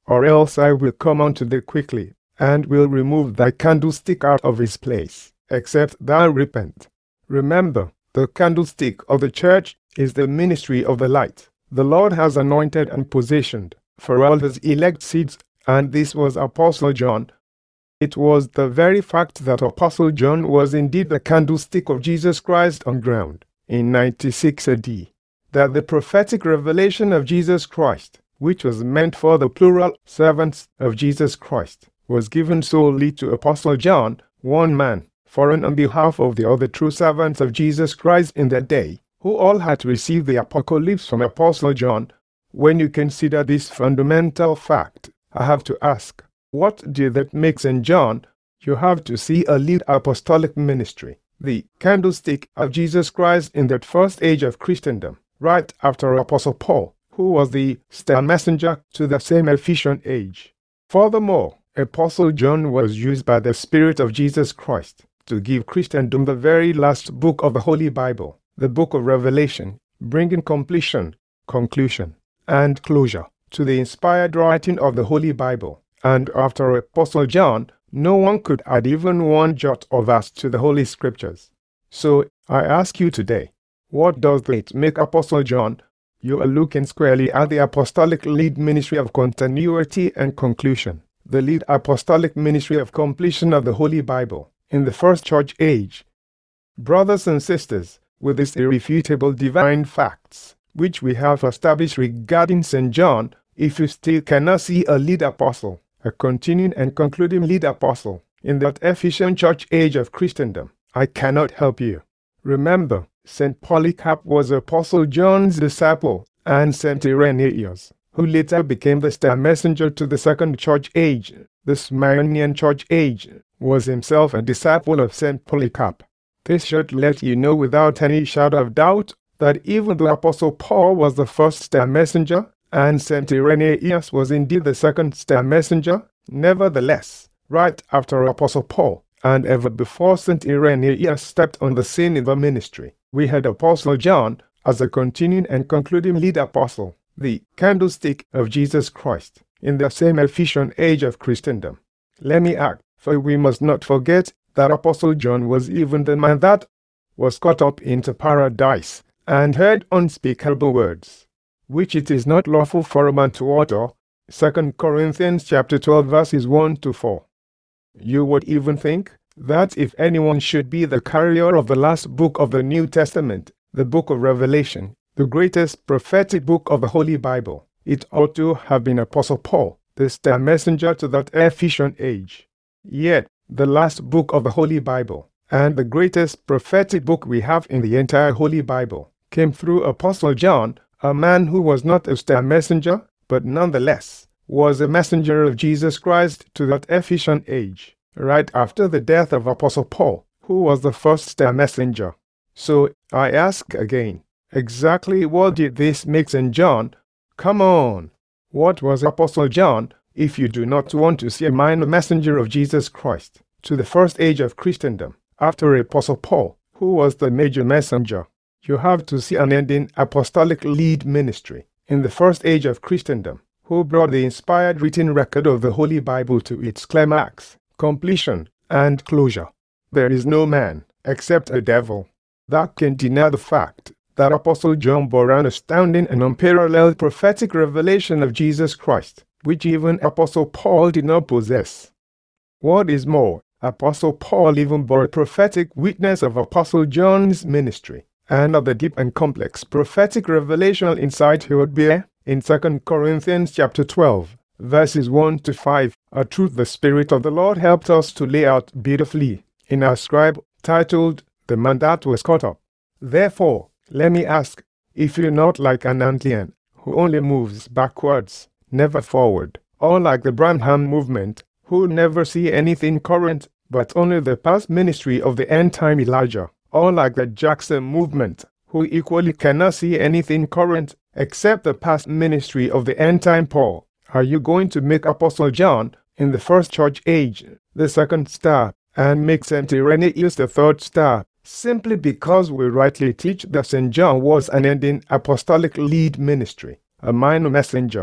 or else I will come unto thee quickly, and will remove thy candlestick out of his place, except thou repent. Remember, the candlestick of the church is the ministry of the light. The Lord has anointed and positioned for all his elect seeds, and this was Apostle John. It was the very fact that Apostle John was indeed the candlestick of Jesus Christ on ground in 96 AD, that the prophetic revelation of Jesus Christ, which was meant for the plural servants of Jesus Christ, was given solely to Apostle John, one man, foreign on behalf of the other true servants of Jesus Christ in that day, who all had to receive the apocalypse from Apostle John. When you consider this fundamental fact, I have to ask, what did that make St. John? You have to see a lead apostolic ministry, the candlestick of Jesus Christ in that first age of Christendom, right after Apostle Paul, who was the star messenger to the same Ephesian age. Furthermore, Apostle John was used by the Spirit of Jesus Christ to give Christendom the very last book of the Holy Bible, the book of Revelation, bringing completion, conclusion, and closure to the inspired writing of the Holy Bible. And after Apostle John, no one could add even one jot or verse to the Holy Scriptures. So I ask you today, what does it make Apostle John? You are looking squarely at the apostolic lead ministry of continuity and conclusion, the lead apostolic ministry of completion of the Holy Bible in the first church age. Brothers and sisters, with these irrefutable divine facts, which we have established regarding St. John, if you still cannot see a lead apostle, a continuing and concluding lead apostle, in that Ephesian church age of Christendom, I cannot help you. Remember, St. Polycarp was Apostle John's disciple, and St. Irenaeus, who later became the star messenger to the second church age, the Smyrnian church age, was himself a disciple of St. Polycarp. This should let you know without any shadow of doubt that even though Apostle Paul was the first star messenger, and St. Irenaeus was indeed the second star messenger, nevertheless, right after Apostle Paul, and ever before St. Irenaeus stepped on the scene in the ministry, we had Apostle John as a continuing and concluding lead apostle, the candlestick of Jesus Christ, in the same Ephesian age of Christendom. Let me add, for we must not forget that Apostle John was even the man that was caught up into paradise and heard unspeakable words, which it is not lawful for a man to utter. 2 Corinthians chapter 12 verses 1-4. You would even think that if anyone should be the carrier of the last book of the New Testament, the book of Revelation, the greatest prophetic book of the Holy Bible, it ought to have been Apostle Paul, the star messenger to that Ephesian age. Yet, the last book of the Holy Bible, and the greatest prophetic book we have in the entire Holy Bible, came through Apostle John, a man who was not a star messenger, but nonetheless was a messenger of Jesus Christ to that Ephesian age, right after the death of Apostle Paul, who was the first star messenger. So I ask again, exactly what did this make St. John? Come on! What was Apostle John, if you do not want to see a minor messenger of Jesus Christ to the first age of Christendom, after Apostle Paul, who was the major messenger? You have to see an ending apostolic lead ministry in the first age of Christendom, who brought the inspired written record of the Holy Bible to its climax, completion, and closure. There is no man, except a devil, that can deny the fact that Apostle John bore an astounding and unparalleled prophetic revelation of Jesus Christ, which even Apostle Paul did not possess. What is more, Apostle Paul even bore a prophetic witness of Apostle John's ministry, and of the deep and complex prophetic revelational insight he would bear in 2 Corinthians chapter 12, verses 1-5, a truth the Spirit of the Lord helped us to lay out beautifully in our scribe titled, The Man That Was Caught Up. Therefore, let me ask, if you're not like an Antlian, who only moves backwards, never forward, or like the Branham movement, who never see anything current, but only the past ministry of the end-time Elijah, or like the Jackson movement, who equally cannot see anything current except the past ministry of the end-time Paul, are you going to make Apostle John in the first church age the second star, and make St. Irenaeus the third star, simply because we rightly teach that St. John was an ending apostolic lead ministry, a minor messenger?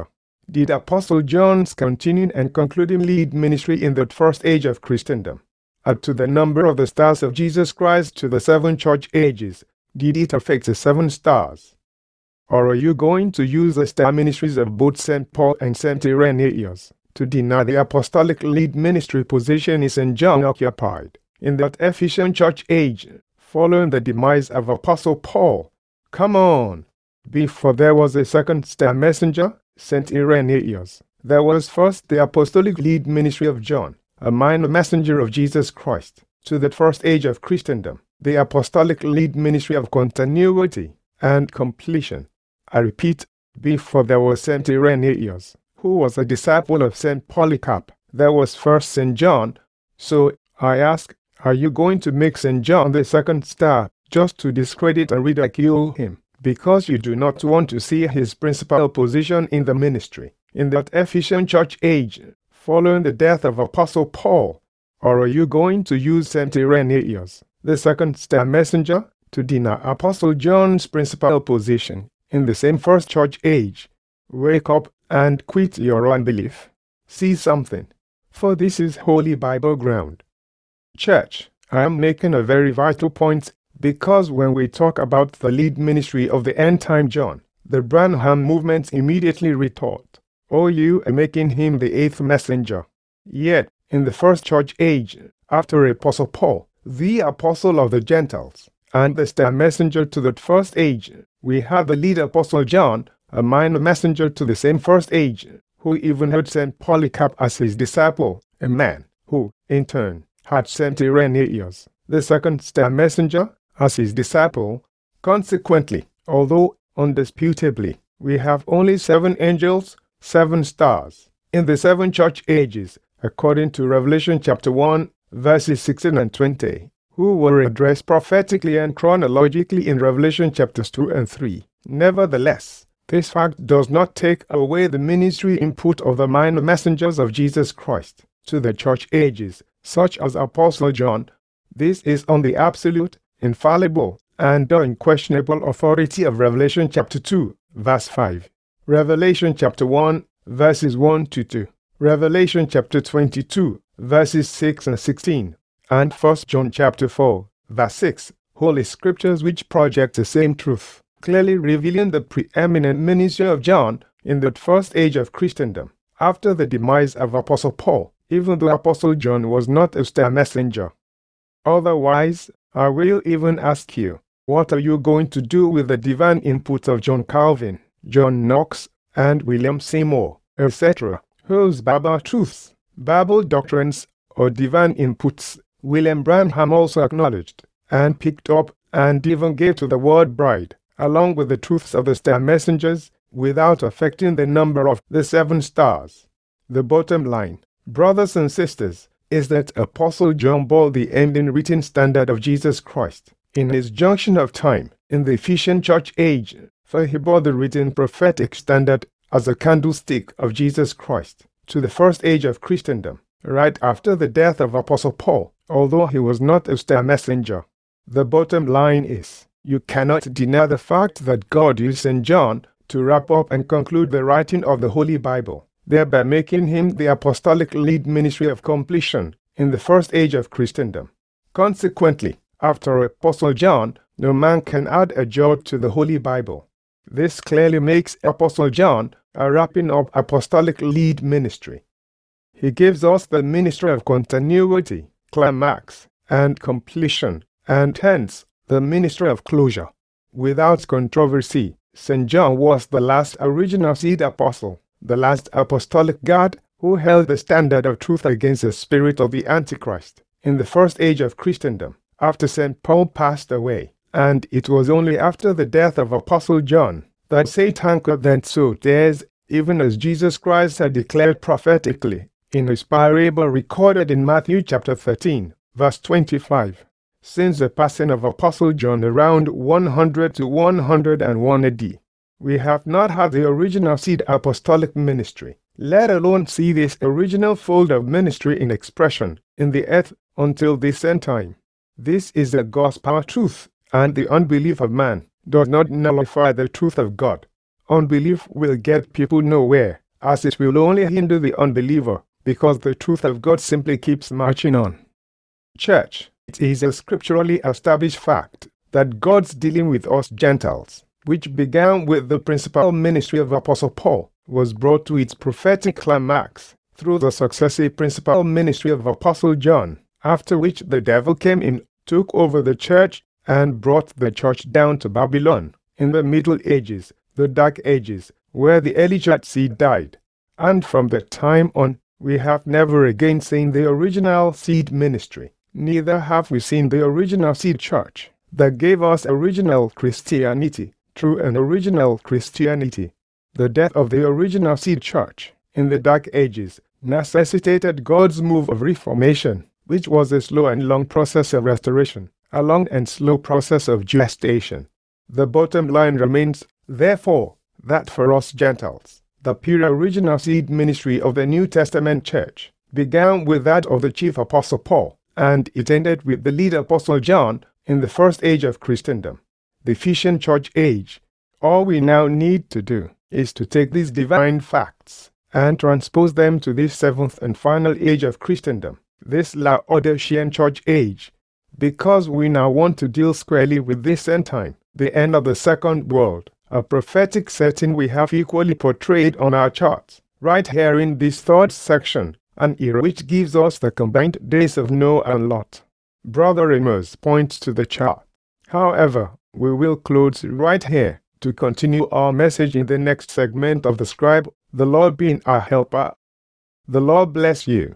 did Apostle John's continuing and concluding lead ministry in the first age of Christendom add to the number of the stars of Jesus Christ to the 7 church ages? Did it affect the 7 stars? Or are you going to use the star ministries of both St. Paul and St. Irenaeus to deny the apostolic lead ministry position St. John occupied in that Ephesian church age following the demise of Apostle Paul? Come on! Before there was a second star messenger, St. Irenaeus, there was first the apostolic lead ministry of John, a minor messenger of Jesus Christ, to the first age of Christendom, the apostolic lead ministry of continuity and completion. I repeat, before there was St. Irenaeus, who was a disciple of St. Polycarp, there was first St. John. So I ask, are you going to make St. John the second star just to discredit and ridicule him, because you do not want to see his principal position in the ministry in that Ephesian church age following the death of Apostle Paul? Or are you going to use St. Irenaeus, the second star messenger, to deny Apostle John's principal position in the same first church age? Wake up and quit your unbelief. See something, for this is holy Bible ground. Church, I am making a very vital point, because when we talk about the lead ministry of the end-time John, the Branham movement immediately retort, "Oh, you are making him the 8th messenger." Yet, in the first church age, after Apostle Paul, the apostle of the Gentiles, and the star messenger to that first age, we had the lead apostle John, a minor messenger to the same first age, who even had St. Polycarp as his disciple, a man who, in turn, had St. Irenaeus, the second star messenger, as his disciple. Consequently, although undisputably we have only 7 angels, 7 stars, in the 7 church ages, according to Revelation chapter 1, verses 16 and 20, who were addressed prophetically and chronologically in Revelation chapters 2 and 3. Nevertheless, this fact does not take away the ministry input of the minor messengers of Jesus Christ to the church ages, such as Apostle John. This is on the absolute, infallible, and unquestionable authority of Revelation chapter 2, verse 5, Revelation chapter 1, verses 1 to 2, Revelation chapter 22, verses 6 and 16, and 1 John chapter 4, verse 6, Holy Scriptures which project the same truth, clearly revealing the preeminent ministry of John in the first age of Christendom, after the demise of Apostle Paul, even though Apostle John was not a star messenger. Otherwise, I will even ask you, what are you going to do with the divine input of John Calvin, John Knox, and William Seymour, etc., whose Bible truths, Bible doctrines, or divine inputs William Branham also acknowledged, and picked up, and even gave to the word bride, along with the truths of the star messengers, without affecting the number of the 7 stars. The bottom line, brothers and sisters, is that Apostle John bore the ending written standard of Jesus Christ in his junction of time in the Ephesian church age, for he bore the written prophetic standard as a candlestick of Jesus Christ to the first age of Christendom, right after the death of Apostle Paul, although he was not a star messenger. The bottom line is, you cannot deny the fact that God used St. John to wrap up and conclude the writing of the Holy Bible, thereby making him the apostolic lead ministry of completion in the first age of Christendom. Consequently, after Apostle John, no man can add a jot to the Holy Bible. This clearly makes Apostle John a wrapping up apostolic lead ministry. He gives us the ministry of continuity, climax, and completion, and hence the ministry of closure. Without controversy, St. John was the last original seed apostle, the last apostolic guard who held the standard of truth against the spirit of the Antichrist in the first age of Christendom, after St. Paul passed away. And it was only after the death of Apostle John that Satan could then sow tares, even as Jesus Christ had declared prophetically in his parable recorded in Matthew chapter 13, verse 25. Since the passing of Apostle John around 100 to 101 AD, we have not had the original seed apostolic ministry, let alone see this original fold of ministry in expression in the earth until this end time. This is the gospel truth, and the unbelief of man does not nullify the truth of God. Unbelief will get people nowhere, as it will only hinder the unbeliever, because the truth of God simply keeps marching on. Church, it is a scripturally established fact that God's dealing with us Gentiles, which began with the principal ministry of Apostle Paul, was brought to its prophetic climax through the successive principal ministry of Apostle John, after which the devil came in, took over the church, and brought the church down to Babylon in the Middle Ages, the Dark Ages, where the early church seed died. And from that time on, we have never again seen the original seed ministry, neither have we seen the original seed church that gave us original Christianity, true and original Christianity. The death of the original seed church in the Dark Ages necessitated God's move of reformation, which was a slow and long process of restoration, a long and slow process of gestation. The bottom line remains, therefore, that for us Gentiles, the pure original seed ministry of the New Testament church began with that of the chief apostle Paul, and it ended with the lead apostle John in the first age of Christendom, the Ephesian church age. All we now need to do is to take these divine facts and transpose them to this seventh and final age of Christendom, this Laodicean church age, because we now want to deal squarely with this end time, the end of the second world, a prophetic setting we have equally portrayed on our charts, right here in this third section, an era which gives us the combined days of Noah and Lot. Brother Amos points to the chart. However, we will close right here to continue our message in the next segment of the Scribe, the Lord being our helper. The Lord bless you.